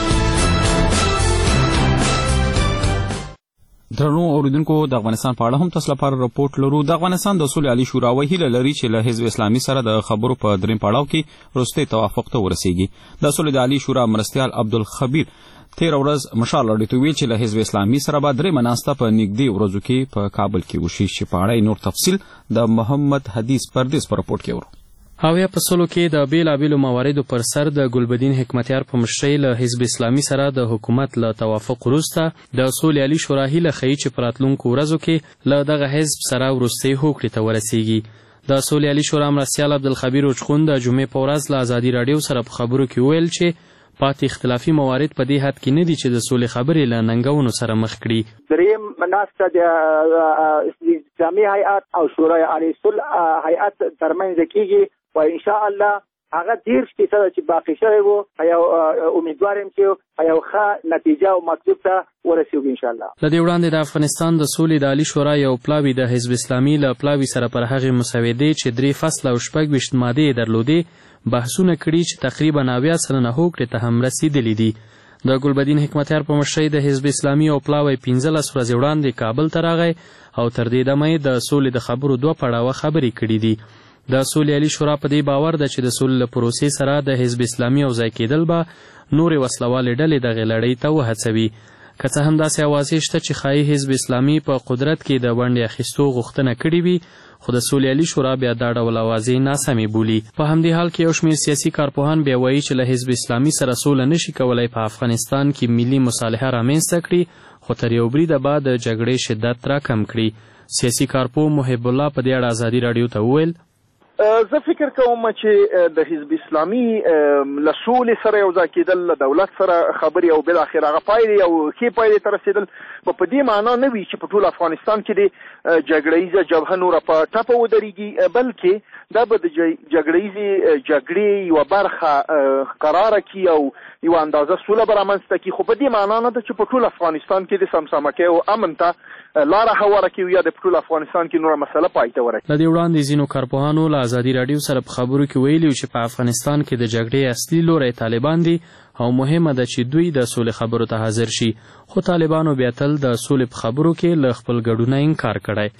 درنو اوریدونکو د افغانستان په اړه هم تاسو لپاره راپورټ لرو. د افغانستان د اصول عالی شورا هیله لري چې له حزب اسلامي سره د خبرو په دریم پړاو کې وروستی توافق ته ورسیږي. د اصول عالی شورا مرستیال عبدالخبیر تیر ورځ مشال راډیو ته ویل چې له حزب اسلامي سره به درې مناسته په نږدې ورځو کې په کابل کې وشي، چې په اړه نور تفصیل د محمد حدیث پردیس په راپورټ کې ورو. هاویا په سلو کې د بیلابیلو مواردو پر سر د ګلبدین حکمتیار په مشرۍ له حزب اسلامي سره د حکومت له توافق وروسته د اصول عالی شورا هیله ښیي چې په راتلونکو ورځو کې له دغه حزب سره وروستۍ هوکړې ته ورسیږي. د اصول عالی شورا مرستیال عبدالخبیر اوچخون د جمعې په ورځ له ازادي راډیو سره په خبرو کې وویل چې پاتې اختلافي موارد په دې حد کې نه دي چې د سولې خبرې له ننګونو سره مخ کړي. دریم ناسته د اسلامي هیئات او شورای عالی صلح هیئات ترمنځ کېږي و ان شاء الله هغه دېرش فیصده چې باقي شوی و یو امیدوار یم چې یو ښه نتیجه او مطلوب ته ورسېږو ان شاء الله. له دې وړاندې د افغانستان د سولې د عالي شورا یو پلاوي د حزب اسلامي له پلاوي سره پر هغې مسودې چې درې فصله او شپږ ویشت مادې یې درلودې بحثونه کړي چې تقریبا اویا سلنه هوکړې ته هم رسېدلي دي. د ګلبدین حکمتیار په مشرۍ د حزب اسلامي او پلاوی پنځلس ورځې وړاندې کابل ته راغی او تر دې دمه یې د سولې د خبرو دوه پړاوه خبرې کړي دي. د سولې عالی شورا په دې باور ده چې د سولې له پروسې سره د حزب اسلامي او ځای کېدل به نورې وسلوالې ډلې دغې لړۍ ته وهڅوي. که څه هم داسې اوازې شته چې ښایي حزب اسلامي په قدرت کې د ونډې اخیستو غوښتنه کړې وي، خو د سولې عالی شورا بیا دا ډول اوازې ناسمې بولي. په همدې حال کې یو شمېر سیاسي کارپوهان بیا وایي چې له حزب اسلامي سره سوله نشي کولی په افغانستان کې ملي مصالحه رامنځته کړي، خو تر یو بریده به د جګړې شدت راکم کړي. سیاسي کارپوه محب الله په دې اړه ازادي راډیو ته وویل زه فکر کوم چې د حزب اسلامي له سولې سره یو ځای کېدل، له دولت سره خبرې او بالاخره هغه پایلې او ښې پایلې ته رسېدل به په دې معنا نه وي چې په ټول افغانستان کې د جګړه ییزه جبهه نوره په ټپه ودرېږي، بلکې دا به د جګړه ییزې جګړې یوه برخه قراره کړي او یوه اندازه سوله به رامنځته کړي، خو په دې معنا نه ده چې په ټول افغانستان کې د سمسامکۍ او امن ته لاره هواره کړي یا د ټول افغانستان کې نوره مسله پای ته ورسېږي. له دې وړاندې ځینو کارپوهانو له ازادي راډیو سره په خبرو کې ویلي چې په افغانستان کې د جګړې اصلي لوری طالبان دي او مهمه ده چې دوی د سولې خبرو ته حاضر شي، خو طالبانو بیا تل د سولې په خبرو کې له خپل ګډونه انکار کړی.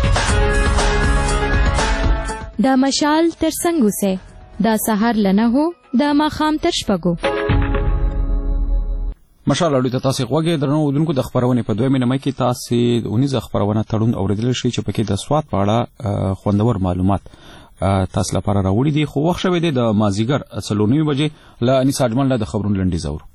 د مشال تر څنګ اوسئ، د سهار له نهو د ماښام تر شپږو. مشال اړوي ته تاسو غوږی درنو اودونکو د خبرونې په دویمه نیمه کې تاسو اونیزه خبرونه تړون اوریدل شي چې پکې د سواد په اړه خوندور معلومات تاسو لپاره راوړي دي، خو وخت شوی دی د مازیګر څلور نیمې بجې له انیس اجمل له د خبرونو لنډیز اورو.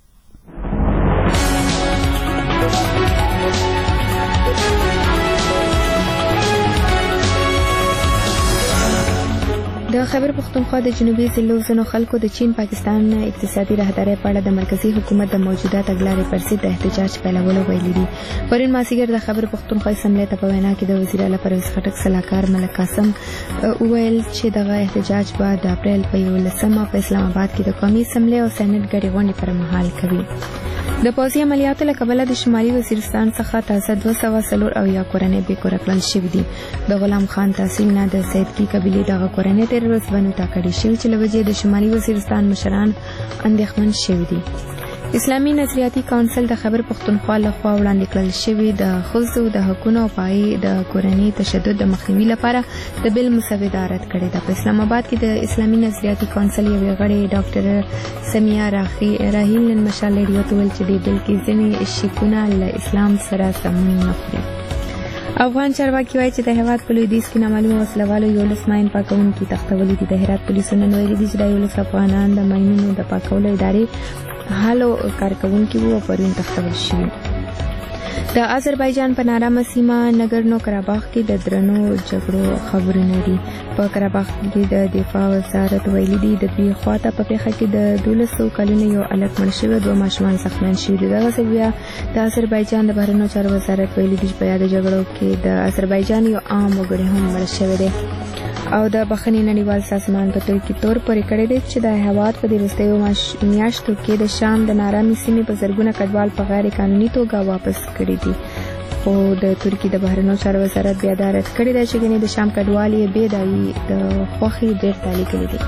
د خیبر پختونخوا د جنوبي ضلعو ځینو خلکو د چین پاکستان اقتصادي راهدارۍ په اړه د مرکزي حکومت د موجوده تګلارې پر ضد د احتجاج پیلولو ویلي دي. پرون مازدیګر د خیبر پختونخوا اسمبلۍ ته په وینا کې د وزیر اعلی پرویز خټک سلاکار ملک قاسم وویل چې دغه احتجاج به د اپریل په یولسمه په اسلام آباد کې د قومي اسمبلۍ او سېنات ګډې غونډې پر مهال کوي. د پوځي عملیاتو له کبله د شمالي وزیرستان څخه تازه دوه سوه څلور اویا کورنۍ بې کوره کړل شوي دي. د غلام خان تحصیل نه د سیدکي قبیلې دغه کورنۍ تېره ورځ بنو ته کړې شوي چې له وجې د شمالي وزیرستان مشران اندېښمن شوي دي. اسلامي نظریاتي کونسل د خیبر پختونخوا لخوا وړاندې کړل شوي د ښځو د حقونو او پای د کورنۍ تشدد د مخنیوي لپاره د بل مسوده رد کړې ده. په اسلام آباد کې د اسلامي نظریاتي کونسل یوې غړې ډاکټر سمیه راحیل نن مشال ریډیو ته ویل چې دې بل کې ځینې شکونه له اسلام سره سمون نه خوري. افغان چارواکي وایي چې د هېواد په لویدیځ کې نامعلومو وسلوالو یولس ماین پاکونکي تښتولي دي. د هرات پولیسو نن ویلي دي چې دا یولس افغانان د ماینونو د پاکولو ادارې حالو کارکوونکي وو او پرون تښتول شوي. د آذربایجان په نارامه سیمه نګرنو کراباخ کې د درنو جګړو خبرونه دي. په کراباخ کې د دفاع وزارت ویلي دي د دوی خواته په پیښه کې د دولسو کلونو یو هلک مړ شوی، دوه ماشومان زخمیان شوي دي. دغسې بیا د آذربایجان د بهرنیو چارو وزارت ویلي دي چې په یاده جګړو کې د آذربایجان یو عام وګړی هم مړ شوی دی. او د بخښنې نړیوال سازمان په ټولګي تور پورې کړی دی چې د هېواد په دې وروستیو میاشتو کې د شام د نارامې سیمې په زرګونه کډوال په غیر قانوني توګه واپس کړي دي. خو د ترکیې د بهرنیو چارو وزارت بیا دا رد کړې ده چې ګنې د شام کډوال یې بې داوي د خوښې بیرته لیکلي دي.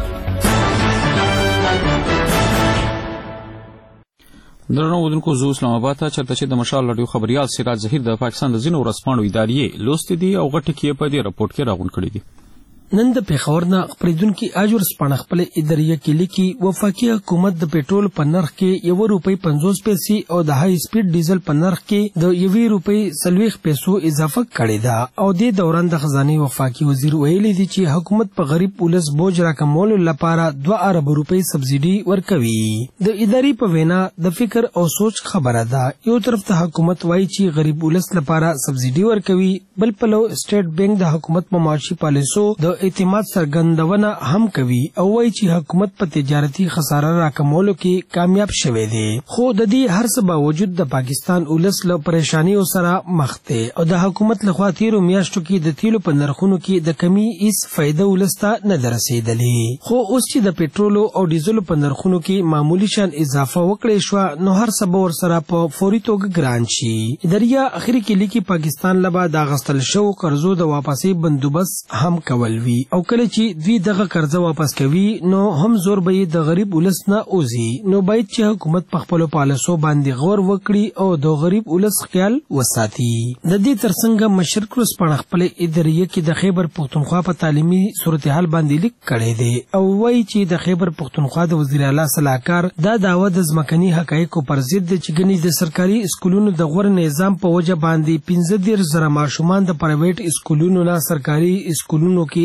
درنو اودونکو زه اسلام آباد ته چېرته چې د مشال راډیو خبریال سراج ظهیر د پاکستان د ځینو ورځپاڼو ادارې لوستې دي او غټې کې په دې رپورټ کې راغونډ کړي دي. نن د پیښور نه خپرېدونکي اجور سپانه خپل اداریه کې لیکي وفاقي حکومت د پېټرول په نرخ کې یو روپۍ پنځوس پیسې او د های سپیډ ډیزل په نرخ کې د یوې روپۍ څلوېښت پیسو اضافه کړې ده. او دې دوران د خزانې وفاقي وزیر ویلي دي چې حکومت په غریب ولس بوج راکمولو لپاره دوه ارب روپۍ سبسیډي ورکوي. د ادارې په وینا د فکر او سوچ خبره ده. یو طرف ته حکومت وایي چې غریب ولس لپاره سبسیډي ورکوي، بل پلو سټیټ بانک د حکومت په معاشي پالیسو د اعتماد څرګندونه هم کوي او وایي چې حکومت په تجارتي خساره راکمولو کې کامیاب شوی دی. خو د دې هر څه باوجود د پاکستان ولس له پریشانیو سره مخ دی او د حکومت لخوا تیرو میاشتو کې د تیلو په نرخونو کې د کمی هیڅ فایده ولس ته نه ده رسېدلې. خو اوس چې د پټرولو او ډیزلو په نرخونو کې معمولی شان اضافه وکړې شوه نو هر څه به ورسره په فوري توګه ګران شي. اداریه اخري کې لیکي پاکستان له به د اخیستل شوو قرضو د واپسۍ بندوبست هم کول وي او کله چې دوی دغه قرضه واپس کوي نو هم زور به یې د غریب ولس نه اوزي. نو باید چې حکومت په خپلو پالیسو باندې غور وکړي او د غریب ولس خیال وساتي. د دې ترڅنګ مشرق ورځپاڼه خپل اداریه کې د خیبر پختونخوا په تعلیمي صورتحال باندې لیک کړی دی او وایي چې د خیبر پختونخوا د وزیر اعلی سلاکار دا دعوه د ځمکني حقایقو پر ضد ده چې ګنې د سرکاري اسکولونو د غوره نظام په وجه باندې پنځه دېرش زره ماشومان د پرایویټ اسکولونو نه سرکاري اسکولونو کې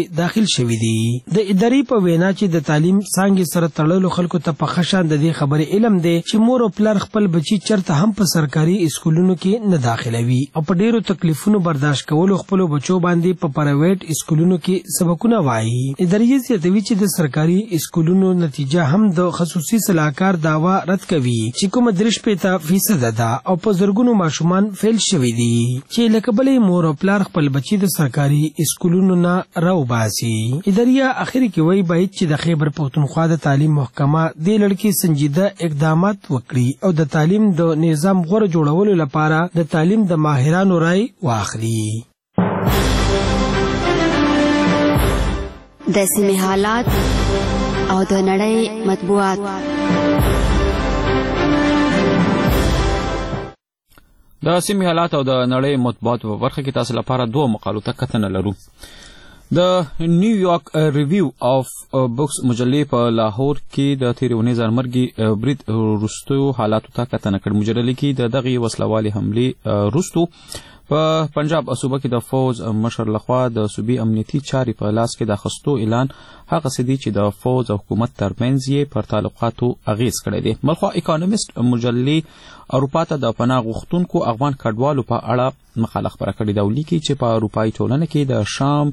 کې داخل شوي دي. د ادارې په وینا چې د تعلیم څانګې سره تړلو خلکو ته په ښه شان د دې خبرې علم دی چې مور او پلار خپل بچي چرته هم په سرکاري اسکولونو کې نه داخلوي او په ډیرو تکلیفونو برداشت کولو خپل بچو باندې په پرایویټ اسکولونو کې سبقونه وایي. ادارې زیاتوي چې د سرکاري اسکولونو نتیجه هم د خصوصي صلاحکار دعوا رد کوي چې کومه درش پېته فیصد ده او په زرګونو ماشومان فیل شوي دي چې لکه بلې مور او پلار خپل بچي د سرکاري اسکولونو نه راوباسي. ادارې اخر کې وایي باید چې د خیبر پښتونخوا د تعلیم محکمه دې لړ کې سنجیده اقدامات وکړي او د تعلیم د نظام غوره جوړولو لپاره د تعلیم د ماهرانو رائے واخلي. د سیمې حالات او د نړۍ مطبوعات. د سیمې حالات او د نړۍ مطبوعات په برخه کې تاسو لپاره دوه مقالو ته کتنه لرو. د نیویارک ریویو اف بکس مجلې په لاهور کې د تیرې اونۍ ځانمرګي برید وروستیو حالاتو ته کتنه کړې. مجلې لیکي د دغې وسلوالې حملې وروستو په پنجاب صوبه کې د فوج مشر لخوا د صوبي امنیتي چاري په لاس کې د اخیستو اعلان هغه څه دي چې د فوج او حکومت ترمنځ یې پر تعلقاتو اغیز کړی دی. بلخوا اکانومیست مجلې اروپا ته د پناه غوښتونکو افغان کډوالو په اړه مقاله خپره کړې ده او لیکي چې په اروپایي ټولنه کې د شام،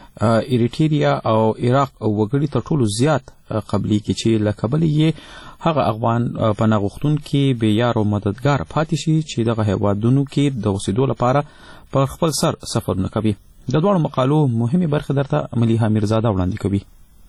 ایریټریا او عراق وګړي تر ټولو زیات قبلي کې چې له کبله یې هغه افغان پناه غوښتونکي بې یار او مددګار پاتې شي چې دغه هیوادونو کې د اوسېدو لپاره په خپل سر سفرونه کوي. د دواړو مقالو مهمې برخې درته ملیحه میرزاده وړاندې کوي.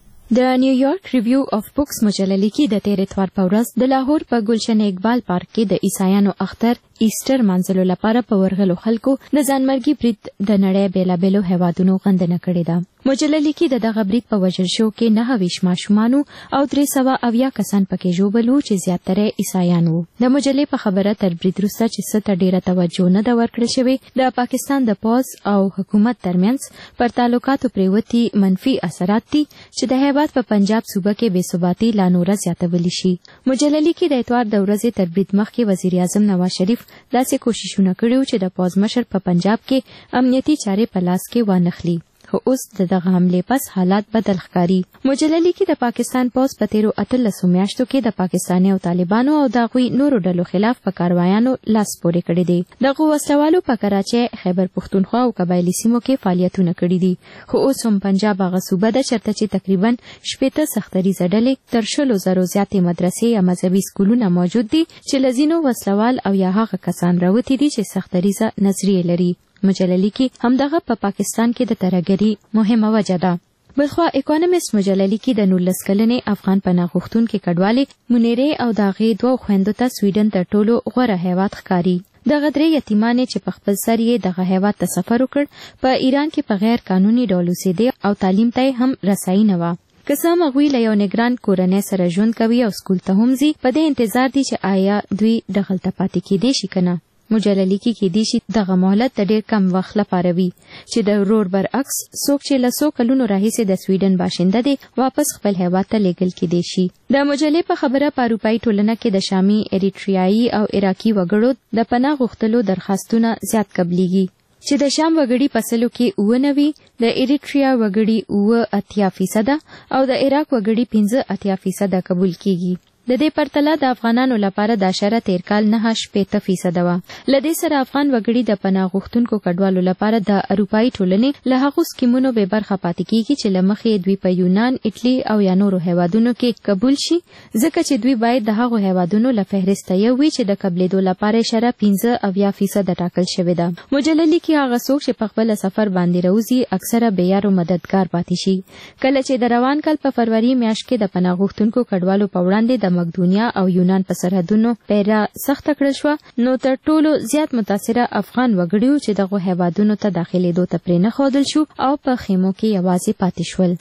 د نیویارک ریویو اف بکس مجله لیکي د تېرې اتوار په ورځ د لاهور په گلشن اقبال پارک کې د عیسایانو اختر ایسټر منځلو لپاره په ورغلو خلکو د ځانمرګي برید د نړۍ بیلابیلو هیوادونو غندنه کړې ده. مجله لیکي د دغه برید په وژل شو کې نهه ویشت ماشومانو او درې سوه اویا کسان پکې ژوبل وو چې زیاتره عیسایان وو. د مجلې په خبره تر برید وروسته چې څه ته ډېره توجه نه ده ورکړل شوې، د پاکستان د پوځ او حکومت ترمنځ پر تعلقاتو پرېوتي منفي اثرات دي چې د هیواد په پنجاب صوبه کې بې ثباتي لا نوره زیاتولی شي. مجله لیکي د اتوار د ورځې تر برید مخکې وزیر اعظم نواز شریف داسې کوششونه کړي چې د پوځ مشر په پنجاب کې امنیتي چارې په لاس کې وانخلي، خو اوس د دغه حملې پس حالات بدل ښکاري. مجله لیکي د پاکستان پوځ په تیرو اتلسو میاشتو کې د پاکستاني او طالبانو او د هغوی نورو ډلو خلاف په کاروایانو لاس پورې کړی دی. دغو وسلوالو په کراچۍ، خیبر پښتونخوا او قبایلي سیمو کې فعالیتونه کړي دي، خو اوس هم پنجاب هغه صوبه ده چېرته چې تقریبا شپېته سختریزه ډلې تر شلو زرو زیاتې مدرسې یا مذهبي سکولونه موجود دي چې له ځینو وسلوال او یا هغه کسان راوتي دي چې سختریزه نظریې لري. مجله لیکي همدغه په پاکستان کې د ترهګرۍ مهمه وجه ده. بلخوا اکانومیست مجله لیکي د نولس کلنې افغان پناه غوښتونکې کډوالې منیرې او د هغې دوو خویندو ته سویډن تر ټولو غوره هیواد ښکاري. دغه درې یتیمانې چې په خپل سر یې دغه هیواد ته سفر وکړ په ایران کې په غیر قانوني ډول اوسېدې او تعلیم ته یې هم رسایي نه وه. که څه هم هغوی له یو نګران کورنۍ سره ژوند کوي او سکول ته هم ځي، په دې انتظار دي چې آیا دوی دغلته پاتې کیدی شي که نه. مجله لیکي کیدی شي دغه مهلت د ډېر کم وخت لپاره وي چې د ورور برعکس څوک چې له څو کلونو راهیسې د سویډن باشنده دی واپس خپل هیواد ته لیږل کیدی شي. د مجلې په خبره په اروپایي ټولنه کې د شامي، ایریټریایي او عراقي وګړو د پناه غوښتلو درخواستونه زیات قبلیږي چې د شام وګړي په سلو کې اووه نوي، د ایریټریا وګړي اووه اتیا فیصده او د عراق وګړي پنځه اتیا فیصده قبول کیږي. د دې پرتله د افغانانو لپاره دا شره تیر کال نهه شپېته فیصده وه. له دې سره افغان وګړي د پناه غوښتونکو کډوالو لپاره د اروپایي ټولنې له هغو سکیمونو بې برخه پاتې کیږي چې له مخې دوی په یونان، اټلي او یا نورو هیوادونو کې قبول شي، ځکه چې دوی باید د هغو هیوادونو له فهرسته یو وي چې د قبلېدو لپاره یې شره پنځه اویا فیصده ټاکل شوې ده. مجله لیکي هغه څوک چې په خپله سفر باندې راوځي اکثره بېیارو مددګار پاتې شي. کله چې د روان کال په فروری میاشت کې د پناه غوښتونکو کډوالو په وړاندې د مقدونیا او یونان په سرحدونو پیره سخته کړل شوه، نو تر ټولو زیات متاثره افغان وګړي چې دغو هیوادونو ته داخلېدو ته پرې نه ښودل شو او په خیمو کې یوازې پاتې شول.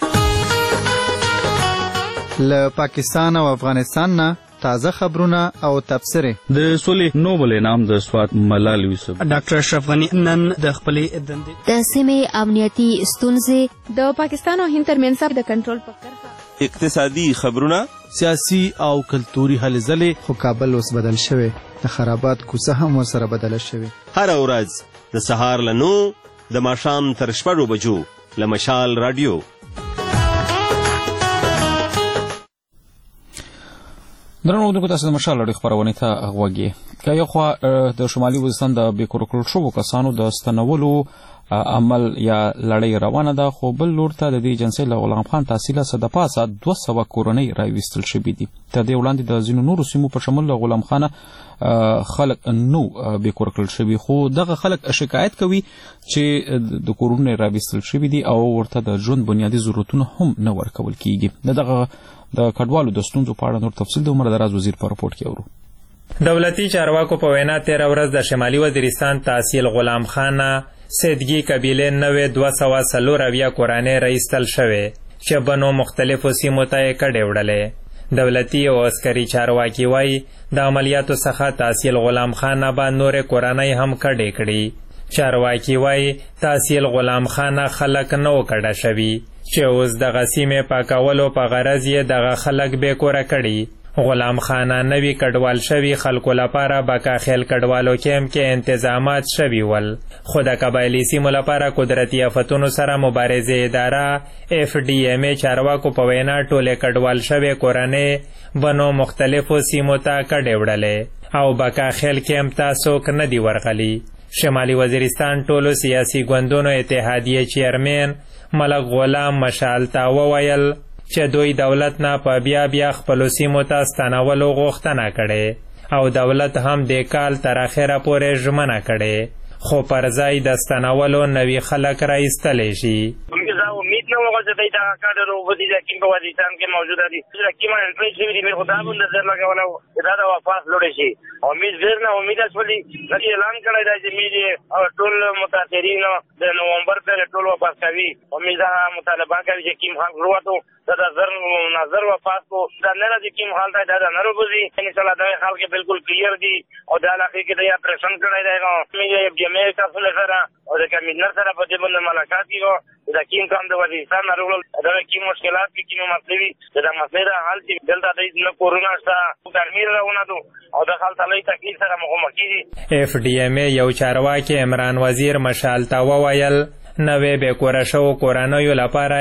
له پاکستان او افغانستان نه تازه خبرونه او تبصرې. د سولې نوبل انعام د سوات ملال یوسف. ډاکټر اشرف غنی نن د خپلې دندې د سیمې امنیتي ستونزې، د پاکستان او هند ترمنځ د کنټرول په کرښه، اقتصادي خبرونه، سیاسي او کلتوري هلې ځلې. خو کابل اوس بدل شوی، د خرابات کوڅه هم ورسره بدله شوې. هره ورځ د سهار له نو د ماښام تر شپږو بجو له مشال راډیو درنو دغه تاسو د مشال لړۍ خبرونه ته غوږی که یو خو د شمالي وزستان د بیکور کړل شو کسانو د ستنولو عمل یا لړۍ روانه ده خو بل لور ته د دې ایجنسۍ له غلام خان تحصیل سره د پاسه دوه سوه کورنۍ راوستل شوې دي تر دې وړاندې د ځینو نورو سیمو په شمول غلام خان خلک نو بیکور کړل شوی خو دغه خلک شکایت کوي چې د کورونو راوستل شوی دي او ورته د ژوند بنیادی ضرورتونه هم نه ورکول کیږي دغه د کډوالو د ستونزو په اړه نور تفصیل د عمر دراز وزیر په راپورټ کې اورو دولتي چارواکو په وینا تیره ورځ د شمالي وزیرستان تحصیل غلام خان سیدګي قبیله نوې دوه سوه څلور اویا کورنۍ راایستل شوې چې بنو مختلفو سیمو ته یې کډې وړلې دولتي او عسکري چارواکي وایي د عملیاتو څخه تحصیل غلام خان به نورې کورنۍ هم کډې کړي چارواکي وایي تحصیل غلام خان خلک نو کډه شوي چې اوس دغه سیمې پاکولو په غرض یې دغه خلک بېکوره کړي غلام خان نوي کډوال شوي خلکو لپاره بکاخیل کډوالو کیمپ کې انتظامات شوي ول خو د قبایلي سیمو لپاره قدرتي آفتونو سره مبارزې اداره اف ډي ایم ای چارواکو په وینا ټولې کډوال شوې کورنۍ بنو مختلفو سیمو ته کډې وړلې او بکاخیل کیمپ ته څوک نه دي ورغلي شمالي وزیرستان ټولو سیاسي ګوندونو اتحادیې چیرمن ملک غلام مشال ته وویل چې دوی دولت نه په بیا بیا خپلو سیمو ته ستنولو غوښتنه کړې او دولت هم دې کال تر اخره پورې ژمنه کړې خو پر ځای د ستنولو نوي خلک راایستلی شي امید نه وغه چې دا کار وروبدي د کیم په وزیرستان کې موجوده دي چې کیم انټری شوی دی مې خدا باندې نظر لګولو دا د واپس لوړ شي امید ډیر نه امید اصلي چې اعلان کړی دی چې مې ټول متاثرین د نومبر په ټول واپس کوي امید مطالبه کوي چې کیم حق وروته دا نظر نظر واپس کو دا نه راځي کیم حال دا دا نه وروځي ان شاء الله دا حال کې بالکل کلیر دي او دا علاقې کې د اپریشن کړی دی مې د امریکا تاسو سره او د کمینر سره په دې باندې ملاقات کیږي دا کیم کام د وزیرستان نارول دا کیم مشکلات کې کیم مسلې دا مسلې دا حل چې دلته د نه کورونا سره ګرمي راونه دو او د حال تعالی تکلیف سره مخامخ کیږي اف ډي ایم ای یو چارواکي عمران وزیر مشال تا وویل نوې بیکوره شو کورنیو لپاره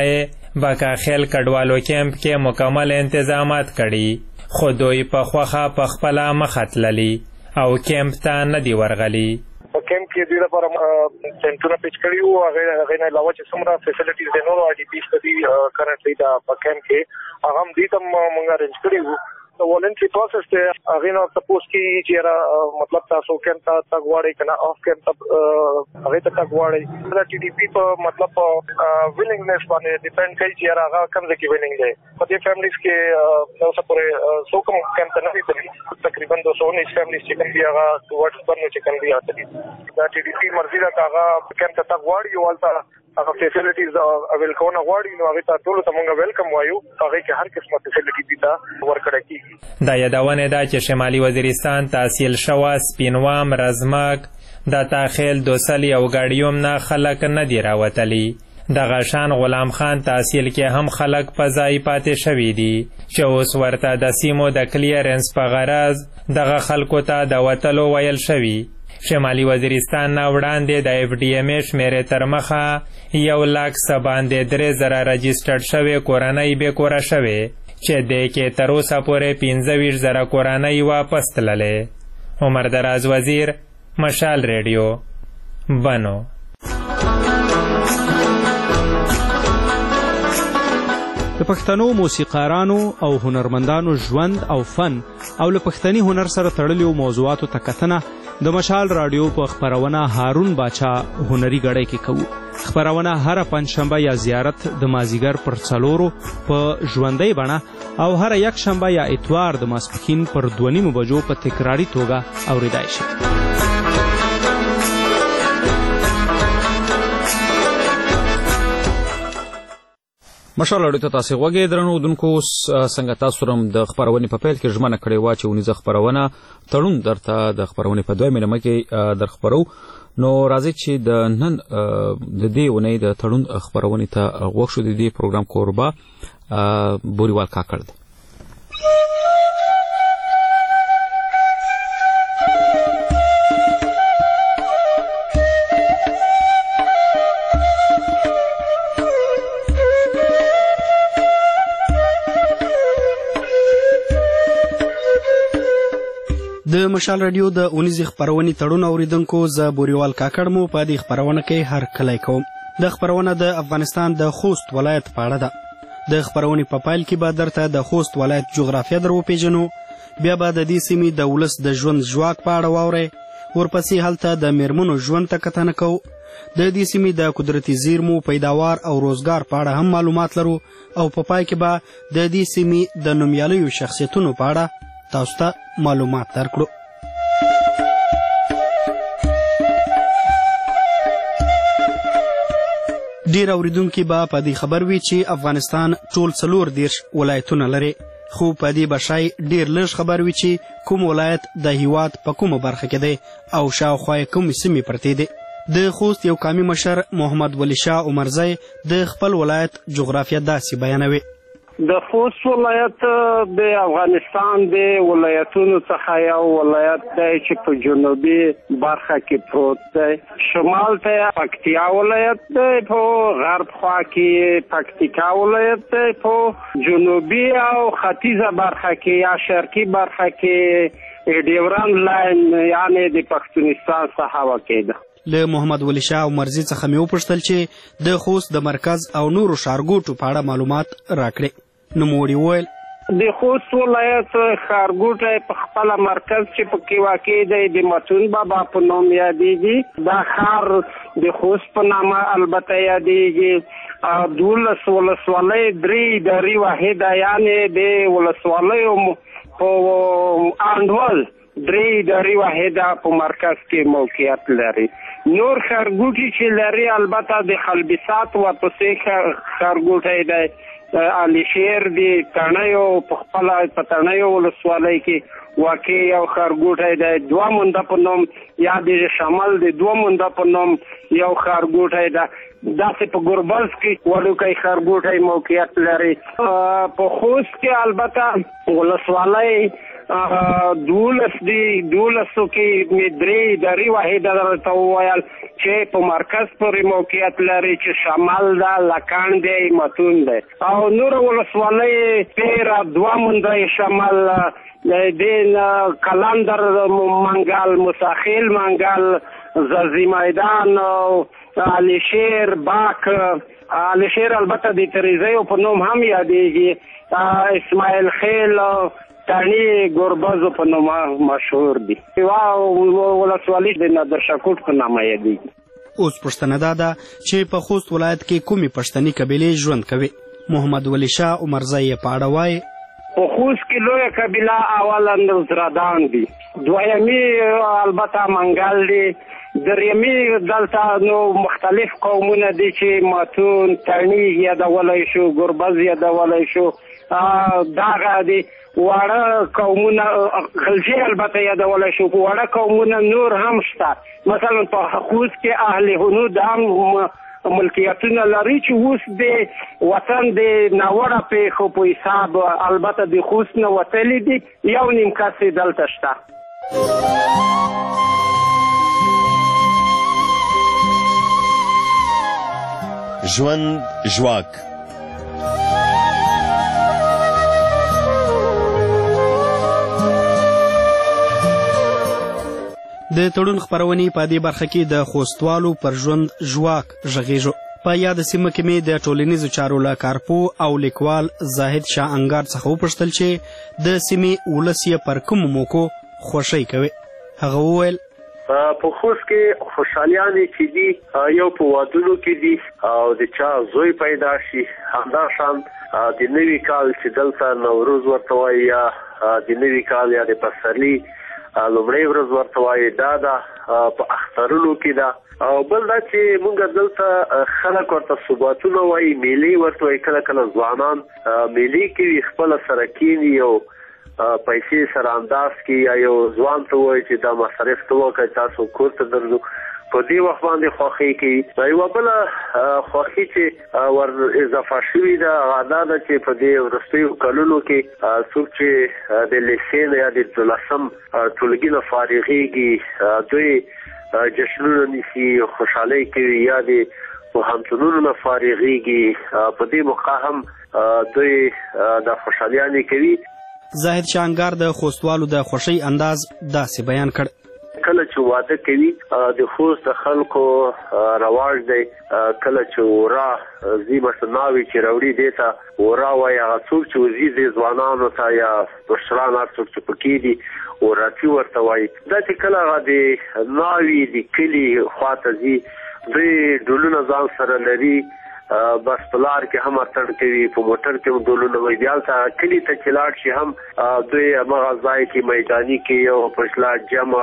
بکاخیل کډوالو کیمپ کې مکمل انتظامات کړي خو دوی په خوخه په خپله مخه تللي او کیمپ ته نه دي ورغلي په کیمپ کې دوی لپاره سنټرونه پیچ کړي وو هغې نه علاوه چې څومره فیسلیټیز د نورو آی ډي پیز ته دي کرنټلی دا په کیمپ کې هغه هم دوی ته موږ ارینج کړي وو د والنټري پروسس ته هغې نه سپوز کېږي چې مطلب تاسو کیمپ ته تګ غواړئ که نه آف کیمپ ته هغې ته تګ غواړئ د ټي ډي پي په مطلب ویلنګنس باندې ډیپینډ کوي چې هغه کوم ځای کې ویلنګ دی په دې فیملیز کې اوسه پورې څوک هم کیمپ ته نه دي تللي تقریبا دوه سوه انیس فیملیز چې کوم دي هغه ټوورډز برنو چې کوم دي هلته دي دا ټي ډي پي مرضي ده که هغه کیمپ ته تګ غواړي او هلته هغه فیسلیټیز اویل کونه غواړي نو هغې ته ټولو ته موږ ویلکم وایو هغې کې هر قسمه فیسلیټي دي ته ورکړی کېږي دا یادونه ده چې شمالي وزیرستان تحصیل شوه سپینوام رزمک د تاخیل دوسل یو ګاډیوم نه خلک نه دي راوتلي دغه شان غلام خان تحصیل کې هم خلک په ځای پاتې شوي دي چې اوس ورته د سیمو د کلیرنس په غرض دغه خلکو ته د وتلو ویل شوي شمالي وزیرستان نه وړاندې د اف ډي ایم ای شمیرې تر مخه یو لاک څه باندې درې زره رجسټرډ شوې کورنۍ بېکوره شوې چې دې کې تر اوسه پورې پنځه ویشت زره کورنۍ واپس تللې عمر دراز وزیر مشال ریډیو بنو د پښتنو موسیقارانو او هنرمندانو ژوند او فن او له پښتني هنر سره تړلیو موضوعاتو ته کتنه د مشال راډیو په خپرونه هارون باچا هنري غړی کې کوو خپرونه هره پنجشنبه یا زیارت د مازیګر پر څلورو په ژوندۍ بڼه او هره یک شنبه یا اتوار د ماسپښین پر دوه نیمو بجو په تکراري توګه اوریدای شي مشال اړیو ته تاسې غوږی درنو اورېدونکو څنګه تاسو هم د خپرونې په پیل کې ژمنه کړې وه چې اونیزه خپرونه تړون درته د خپرونې په دویمې نیمه کې در خپرو نو راځئ چې د نن د دې اونۍ د تړون خپرونې ته غوږ شو د دې پروګرام کوربه بوریوال کاکړ دی د مشال رادیو د اونیزې خپرونې تړون اوریدونکو زه بوریوال کاکړ مو په دې خپرونه کې هر کلی کوم. د خپرونه د افغانستان د خوست ولایت په اړه ده. د خپرونې په پیل کې به درته د خوست ولایت جغرافیه در وپېژنو، بیا به د دې سیمې د ولس د ژوند ژواک په اړه واورئ، ورپسې هلته د میرمنو ژوند ته کتنه کوو، د دې سیمې د قدرتي زیرمو، پیداوار او روزګار په اړه هم معلومات لرو، او په پای کې به د دې سیمې د نومیالیو شخصیتونو په اړه تاسو ته معلومات درکړو. ډیر اوریدونکي به په دې خبر وي چې افغانستان ټول څلور دېرش ولایتونه لري، خو په دې به شای ډیر لږ خبر وي چې کوم ولایت د هیواد په کومه برخه کې دی او شاوخوا یې کومې سیمې پرتې دي. د خوست یو قامي مشر محمد ولی شاه عمرزی د خپل ولایت جغرافیه داسې بیانوي. د خوست ولایت د افغانستان د ولایتونو څخه یو ولایت دی چې په جنوبي برخه کې پروت دی. شمال ته پکتیا ولایت دی، په غرب خوا کې پکتیکا ولایت دی، په جنوبي او ختیځه برخه کې یا شرقي برخه کې ډیورند لاین یعنی د پښتونستان څخه واقع ده. له محمد ولی شاه عمرزی څخه مې وپوښتل چې د خوست د مرکز او نورو ښارګوټو په اړه معلومات راکړي. نوموړي وویل د خوست ولایت ښارګوټی په خپله مرکز چې پکې واقع دی د متون بابا په نوم یادېږي. دا ښار د خوست په نامه البته یادېږي. دولس ولسوالۍ درې اداري واحده یعنې د ولسوالیو په انډول درې اداري واحده په مرکز کې موقعیت لري. نور ښارګوټي چې لري البته د خلبسات ورپسې ښارګوټی دی، علیشیر د تڼیو په خپله په تڼیو ولسوالۍ کې واقع یو ښارګوټی دی. دوه مونده په نوم یا د شمال د دوه مونده په نوم یو ښارګوټی ده. داسې په ګربز کې وړوکی ښارګوټی موقعیت لري. په خوست کې البته ولسوالۍ دولس دی، دولسو کې مې درې اداري واحده درته وویل چې په مرکز پورې موقعیت لري چې شمال ده، لکان دی، متون دی. او نور ولسوالۍ تیره، دوه مونده شمال، د کلندر منګل، مساخیل منګل، زرزی میدان، علیشیر، باک. علیشیر البته د تریزیو په نوم هم یادېږي. اسماعیل خیل، تڼي، ګربزو په نوم مشهور دي. یوه ولسوالي د نادر شاکوټ په نامه یادېږي. اوس پوښتنه دا ده چې په خوست ولایت کې کومې پښتني قبیلې ژوند کوي. محمد ولی شاه عمرزی یې په اړه وایي په خوست کې لویه قبیله اوله نوزردان دي، دویمي البته منګل دي، درېیمي دلته نو مختلف قومونه دي چې ماتون، تڼي یادولی شو، ګربز یادولی شو، دغه دي. واړه قومونه غلجي البته یادولی شو، واړه قومونه نور هم شته. مثلا په خوست کې اهل هنود هم ملکیتونه لري چې اوس د وطن د ناوړه پیښو په حساب البته د خوست نه وتلي دي. یو نیم کس یې دلته شته. ژوند ژواک د تړون خپرونې په دې برخه کې د خوستوالو پر ژوند ژواک غږیږو. په یاد سیمه کې مې د ټولنیزو چارو له کارپو او لیکوال زاهد شاه انګار څخه وپوښتل چې د سیمې ولس یې پر کومو موکو خوښۍ کوي. هغه وویل په خوست کې خوشحالیانې چې دي یو په وادونو کې دي او د چا زوی پیدا شي، همداشان د نوي کال چې دلته نوروز ورته وایي یا د نوي کال یا د پسرلي لومړی ورځ ورته وایي، دا ده په اخترونو کې ده. او بل دا چې مونږ دلته خلک ورته صوباتونه وایي، میلې ورته وایي. کله کله ځوانان میلې کوي، خپله سره کښېني، یو پیسې سره انداز کې یا یو ځوان ته وایي چې دا مصرف ته وکړئ، تاسو کور ته درځو. په دې وخت باندې خوښۍ کوي. یوه بله خوښي چې ور اضافه شوې ده هغه دا ده چې په دې وروستیو کلونو کې څوک چې د لیسې نه یا د دولسم ټولګي نه فارغېږي دوی جشنونه نیسي، خوشحالۍ کوي، یا د پوهنتونونو نه فارغېږي. په دې موقع هم دوی دا خوشحالیانې کوي. زاهد شانګار د خوستوالو د خوښۍ انداز داسې بیان کړ. کله چې واده کوي د خوست خلکو رواج دی، کله چې ورا زی مسناوي چې راوړي دی ته ورا وایي، هغه څوک چې وزي د ځوانانو ته یا مشران هر څوک چې پکې دي وراتي ورته وایي. دا چې کله هغه د ناوي د کلي خواته ځي دوی ډولونه ځان سره لري، بس په لار کې هم اتڼ کوي، په موټر کې هم ډولونه وایي. بیا هلته کلي ته چې لاړ شي هم دوی هماغه ځای کې میداني کې یو په اصطلاح جمع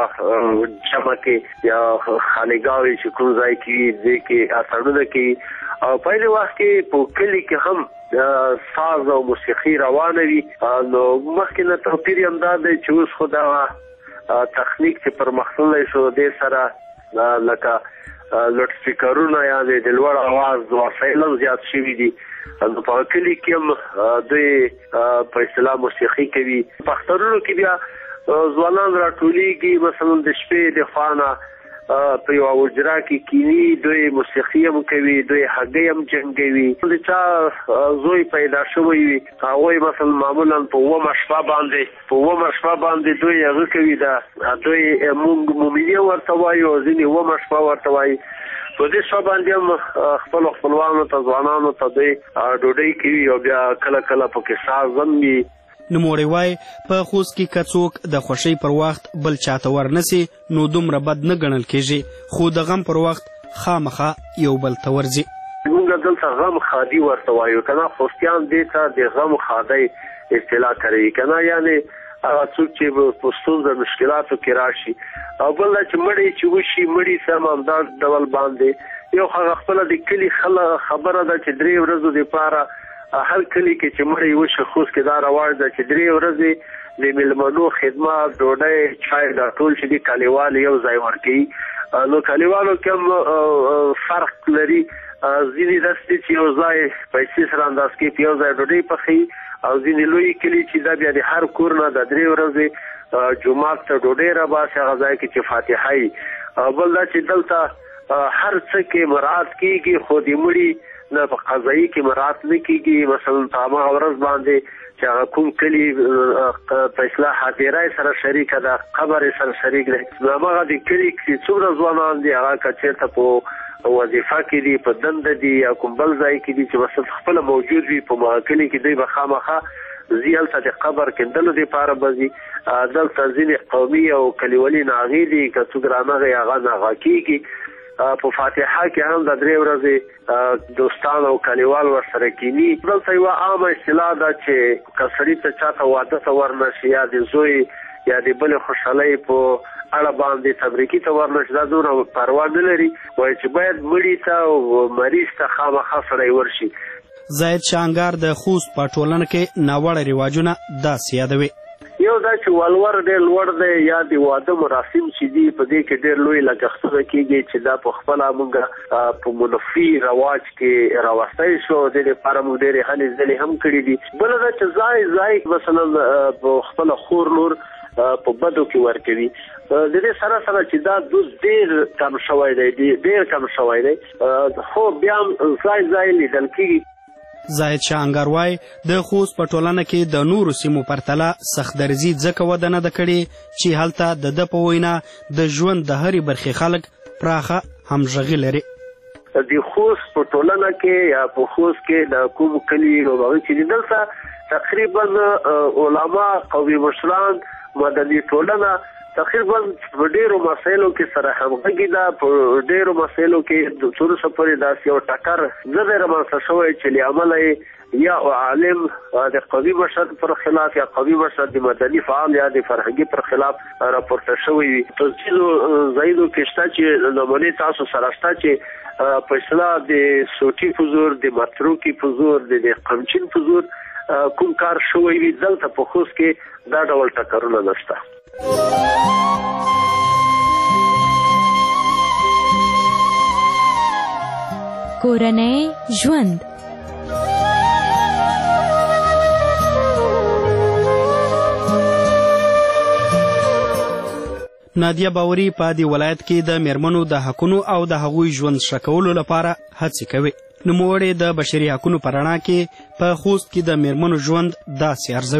جمع کې یا خانقاوې چې کوم ځای کې وي دې کې اتڼونه کوي. او په دې وخت کې په کلي کې هم ساز او موسیقي روانه وي. نو مخکې نه توپیر یې همدا دی چې اوس خو دا تخنیک چې پرمختللی شو دې سره لکه لوډ سپیکرونه یا د لوړ اواز وسایل هم زیات شوي دي. نو په کلي کې هم دوی په اصطلاح موسیقي کوي. په اخترونو کې بیا ځوانان راټولیږي، مثلا د شپې د خوا نه په یوه حجره کې کیني، دوی موسیقي هم کوي، دوی هګۍ هم جنګوي. د چا زوی پیدا شوی وي هغوی مثلا معمولا په اوومه شپه باندې په اوومه شپه باندې دوی هغه کوي، دا دوی مونږ مومنیه ورته وایي او ځینې اوومه شپه ورته وایي. په دې شپه باندې هم خپلو خپلوانو ته ځوانانو ته دوی ډوډۍ کوي او بیا کله کله پکې ساز هم وي. نوموړی وایي په خوست کې که څوک د خوښۍ پر وخت بل چاته ورنسي نو دومره بد نه ګڼل کېږي، خو د غم پر وخت خامخا یو بل ته ورځي. موږ دلته غم خادي ورته وایو که نه، خوستیان دې ته د غم خادۍ اصطلاح کاروي که نه، یعنې هغه څوک چې په ستونزه مشکلاتو کې راشي. او بل دا چې مړی چې وشي مړي سم همدا ډول باندې یو هغه خپله د کلي خبره ده چې درې ورځو دپاره هر کلی کې چې مړی وشي خوست کې دا رواج ده چې درې ورځې د میلمنو خدمت ډوډۍ چای دا ټول چې دي کلیوال یو ځای ورکوي. نو کلیوالو کې هم فرق لري، ځینې داسې دي چې یو ځای پیسې سره انداز کوي په یو ځای ډوډۍ پخوي، او ځینې لوی کلي چې دا بیا د هر کور نه د درې ورځې جومات ته ډوډۍ راباسي هغه ځای کې چې فاتحه وي. بل دا چې دلته هر څه کې مراعات کېږي خو د مړي نه په قضایي کې مراعات نه کېږي. مثلا په هماغه ورځ باندې چې هغه کوم کلي په اصطلاح حاضره سره شریکه ده، قبر سره شریک دی، نو هماغه د کلي چې څومره ځوانان دي هغه که چېرته په وظیفه کې دي، په دنده دي یا کوم بل ځای کې دي چې مثلا خپله موجود وي په مغه کلي کې دوی به خامخا ځي هلته د قبر کیندلو دپاره به ځي. دلته ځینې قومي او کلیوالي ناغې دي که څوک رانغی هغه ناغه کېږي. په فاتحه کې هم د درې ورځې دوستان او کلیوال ورسره کینی. دلته یوه عامه اصطلاح ده چې که سړي ته چاته واده ته ورنشي یا د زوی یا د بلې خوشحالۍ په اړه باندې تبریکي ته ورنشي، دا دومره پروا نه لري، وایي چې باید مړي ته او مریض ته خامخا سړی ورشي. زاهد شانګار د خوست په ټولنه کې ناوړه رواجونه داسې یادوي. یو دا چې ولور ډېر لوړ دی، یا د واده مراسم چې دي په دې کې ډېر لوی لګښتونه کېږي چې دا په خپله موږ په منفي رواج کې راوستی شو. دې لپاره موږ ډېرې هلې ځلې هم کړي دي. بله دا چې ځای ځای مثلا په خپله خور لور په بدو کې ورکوي. د دې سره سره چې دا دود ډېر کم شوی دی، ډېر کم شوی دی، خو بیا هم ځای ځای لیدل کېږي. زاهد شانګار وایي د خوست په ټولنه کې د نورو سیمو پرتله سخت درزي ځکه وده نه ده کړې چې هلته د ده په وینا د ژوند د هرې برخې خلک پراخه همغږي لري. د خوست په ټولنه کې یا په خوست کې د کوم کلي او هغه چې دي دلته تقریبا علما، قومي مشران، مدني ټولنه تقریبا په ډېرو مسایلو کې سره همغږي ده. په ډېرو مسایلو کې د څو څه پورې داسې یو ټکر نه دی رامنځته شوی چې له امله یې یا عالم د قومي مشر پر خلاف یا قومي مشر د مدني فعال یا د فرهنګي پر خلاف راپورته شوی وي. په ځینو ځایونو کې شته چې نمونې تاسو سره شته چې په اصطلاح د سوټي په زور، د متروکي په زور، د قمچین په زور کوم کار شوی وي. دلته په خوست کې دا ډول ټکرونه نشته. کورنۍ ژوند. نادیه باوري په دې ولایت کې د میرمنو د حقونو او د هغوی ژوند ښه کولو لپاره هڅې کوي. نوموړې د بشري حقونو په رڼا کې په خوست کې د میرمنو ژوند داسې ارزوي.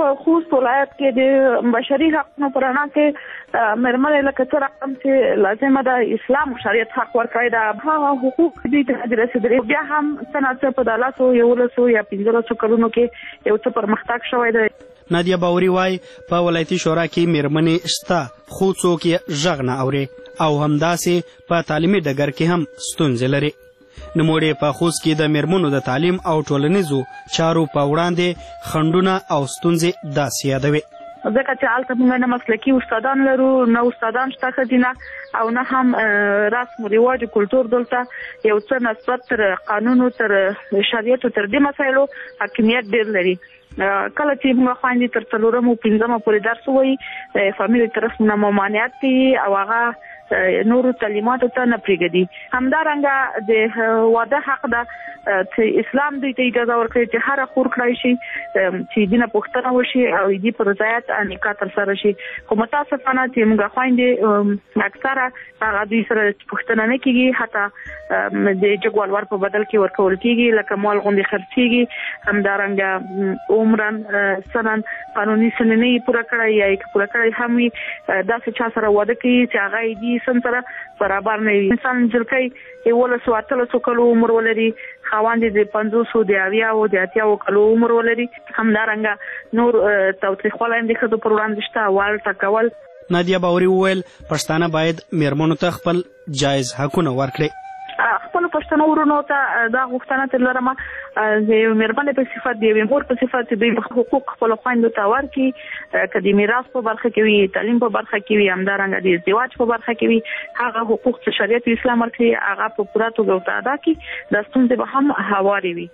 په خوست ولایت کې د بشري حقوقو په رڼا کې مېرمنې لکه څه رقم چې لازمه ده اسلام شریعت حق ورکړی ده هغه حقوق دوی ته نه رسېدلي. بیا هم څه نه څه په دولسو یولسو یا پنځلسو کلونو کې یو څه پرمختګ شوی دی. نادیه باوري وای په ولایتي شورا کې مېرمنې شته خو څوک یې غږ نه اوري او همداسې په تعلیمي ډګر کې هم ستونزې لري. نوموړې په خوست کې د مېرمنو د تعلیم او ټولنیزو چارو په وړاندې خنډونه او ستونزې داسې یادوي. ځکه چې هلته موږ نه مسلکي استادان لرو، نه استادان شته ښځینه، او نه هم رسم و رواج کلتور دلته یو څه نسبت تر قانونو تر شریعتو تر دې مسایلو حاکمیت ډېر لري. کله چې موږ خویندې تر څلورم او پنځمه پورې درس ووایي فامیلي طرف نه ممانعت کوي او هغه نورو تعلیماتو ته نه پرېږدي. همدارنګه د واده حق ده چې اسلام دوی ته اجازه ورکوي چې هره خور کړی شي چې دینه پوښتنه وشي او دې پر رضایت نکاح ترسره شي. خو متاسفانه چې موږ خویندې اکثره هغه دوی سره پوښتنه نه کېږي، حتی د جګوالور په بدل کې ورکول کېږي، لکه مال غوندې خرڅېږي. همدارنګه عمرن سنن قانوني سننې یې پوره کړی یا یې پوره کړی هم وي داسې چا سره واده کوي چې هغه یې دې سن سره برابر نه وي. انسان جلکۍ یولسو اتلسو کلو عمر ولري، خاوند د پنځوسو د اویاو د اتیاو کلو عمر ولري. همدارنګه نور تاوتریخوالی هم د ښځو پر وړاندې شته، وال ټاکول. نادیه باوري وویل پښتانه باید مېرمنو ته خپل جایز حقونه ورکړي. خپلو پښتنو ورونو ته دا غوښتنه تر لرمه د یوې مېرمنې په صفت د یوې مور په صفت چې دوی حقوق خپلو خویندو ته ورکړي، که د میراث په برخه کې وي، تعلیم په برخه کې وي، همدارنګه د ازدواج په برخه کې وي، هغه حقوق چې شریعت اسلام ورکړي هغه په پوره توګه ورته ادا کړي، دا ستونزې به هم هوارې وي.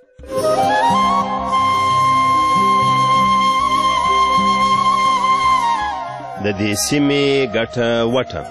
د دې سیمې ګټه وټه.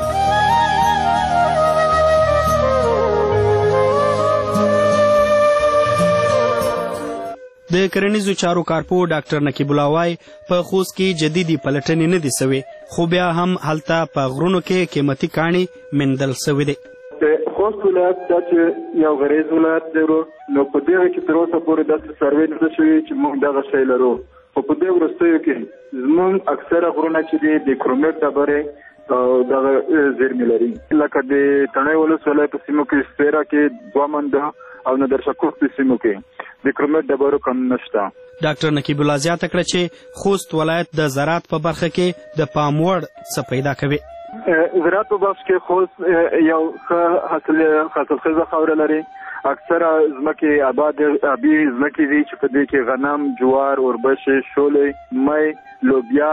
د کرنیزو چارو کارپو ډاکټر نقیب الله وای په خوست کې جديدي پلټنې نه دي سوي، خو بیا هم هلته په غرونو کې قیمتي کاڼي مندل سوي دي. د خوست ولایت دا چې یو غریز ولایت دی نو په دې کې تر اوسه پورې داسې سروې نه شوي چې موږ دغه شی لرو. خو په دې وروستیو کې زموږ اکثره غرونه چې دي د کرومایټ ډبرې او دغه زیرمې لري، لکه د تڼۍ ولسوالۍ په سیمو کې سپیره کې دوه منده او نادرشاه په سیمو کې د کرومایټ ډبرو کم نشته. ډاکټر نقیب الله زیاته کړه چې خوست ولایت د زراعت په برخه کې د پام وړ څه پیدا کوي. زراعت په برخه کې خوست یو ښه حاصل حاصلخیزه خاوره لري. اکثره ځمکې آباد آبي ځمکې دي چې په دې کې غنم، جوار، اوربشې، شولې، مۍ، لوبیا،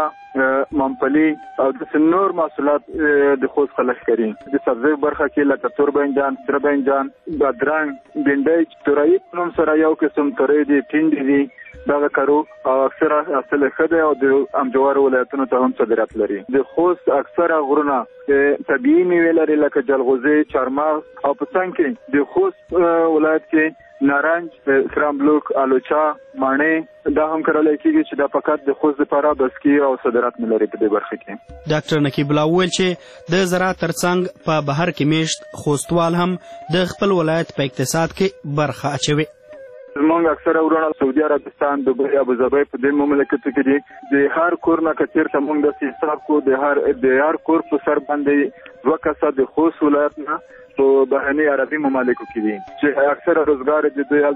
ممپلی او د نور محصولات د خوست خلک کوي. د سبزیو برخه کې لکه تور بانجان، سره بانجان، بادرنګ، بینډۍ، تورایي په نوم سره یو قسم تورۍ دي، ټینډې دي، دغه کرو او اکثره حاصل ښه دی او د امجوارو ولایتونو ته هم صادرات لري. د خوست اکثره غرونه طبیعي میوې لري لکه جلغوزي، چارمغز او په څنګ کې د خوست ولایت کې نارنج، سرامبلوک، آلوچا، ماڼۍ دا هم کرلی کېږي چې دا فقط د خوست لپاره بسکي او صادرات نه لري په دې برخه کې. ډاکټر نقیب الله وویل چې د زراعت ترڅنګ په بهر کې میشت خوستوال هم د خپل ولایت په اقتصاد کې برخه اچوي. زمونږ اکثره ورونه سعودي عربستان، دبۍ، ابوظبي په دې مملکتو کې دي. د هر کور نه که چېرته موږ داسې حساب کو د هر د هر کور په سر باندې دوه کسه د خوست ولایت نه په بهرني عربي ممالکو کې دي چې اکثره روزګار د دوی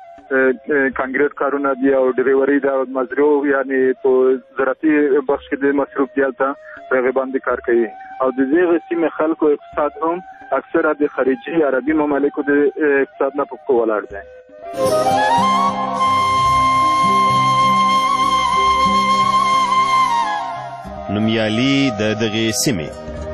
هلته کانکریټ کارونه دي او ډریوري د مزرعو یعنې په زراعتي بخش کې د مصروف دي، هلته په هغې باندې کار کوي. او د دغې سیمې خلکو اقتصاد هم اکثره د خارجي عربي ممالکو د اقتصاد نه په پښو ولاړ دی. نومیالي د دغې سیمې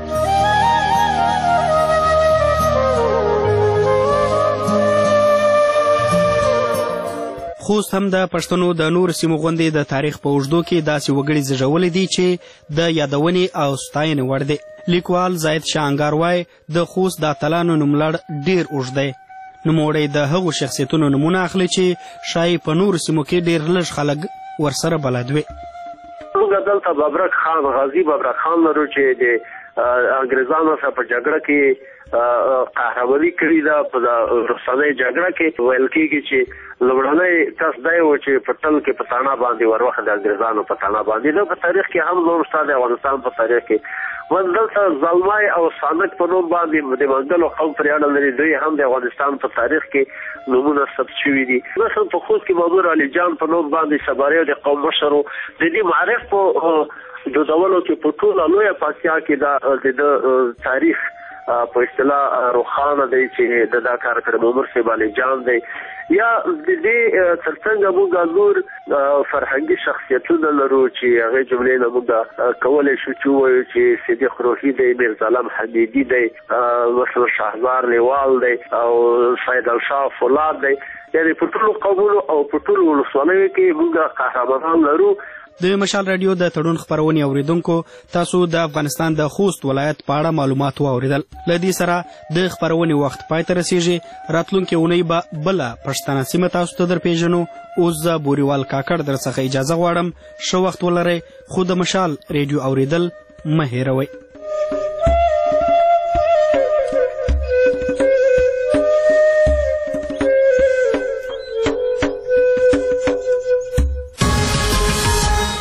خوست هم د پښتنو د نور سیمو غوندې د تاریخ په اوږدو کې داسې وګړي زیږولي دي چې د یادونې او ستاینې وړ دي. لیکوال زاید شاه انګار وایي د خوست د اتلانو نوملړ ډېر اوږد دی. نوموړی د هغو شخصیتونو نومونه اخلي چې شایي په نورو سیمو کې ډېر لږ خلک ورسره بلد وي. موږ دلته ببرک خان، غازي ببرک خان لرو چې د انګریزانو سره په جګړه کې قهرماني کړې ده. په رسنۍ جګړه کې ویل کېږي چې لومړنی کس دی و چې په تل کې په تاڼه باندې ور وخت د انګریزانو په تاڼه باندې نو په تاریخ کې هم نور شته د افغانستان په تاریخ کې ودلته زلمای او سانک په نوم باندې د منګلو قوم پرې اړه لري. دوی هم د افغانستان په تاریخ کې نومونه ثبت شوي دي. مثلا په خوست کې مامور علي جان په نوم باندې سباریو د قوم مشر و. د دې معرف په دودولو کې په ټوله لویه پاکستیا کې د تاریخ په اصطلاح روخانه دی چې د دا کار کړی مامور صاحب علي جان دی. یا د دې ترڅنګ موږ نور فرهنګي شخصیتونه لرو چې هغه جملې نه موږ کولی شو چې ووایو چې صدیق روحي دی، میرزعلم حمیدي دی، مثلا شهزار لیوال دی او سید الشاه فولاد دی. یعنې په ټولو قومونو او په ټولو ولسوالیو کې موږ قهرمانان لرو. د مشال رادیو د تړون خپرونې اوریدونکو تاسو د افغانستان د خوست ولایت په اړه معلومات واوریدل. له دې سره د خپرونې وخت پای ته رسیږي. راتلونکې اونۍ به بله پښتنه سیمه تاسو ته در پیژنو. اوس زه بوریوال کاکړ در څخه اجازه غواړم. ښه وخت ولرئ، خو د مشال رادیو اوریدل مه هېروئ.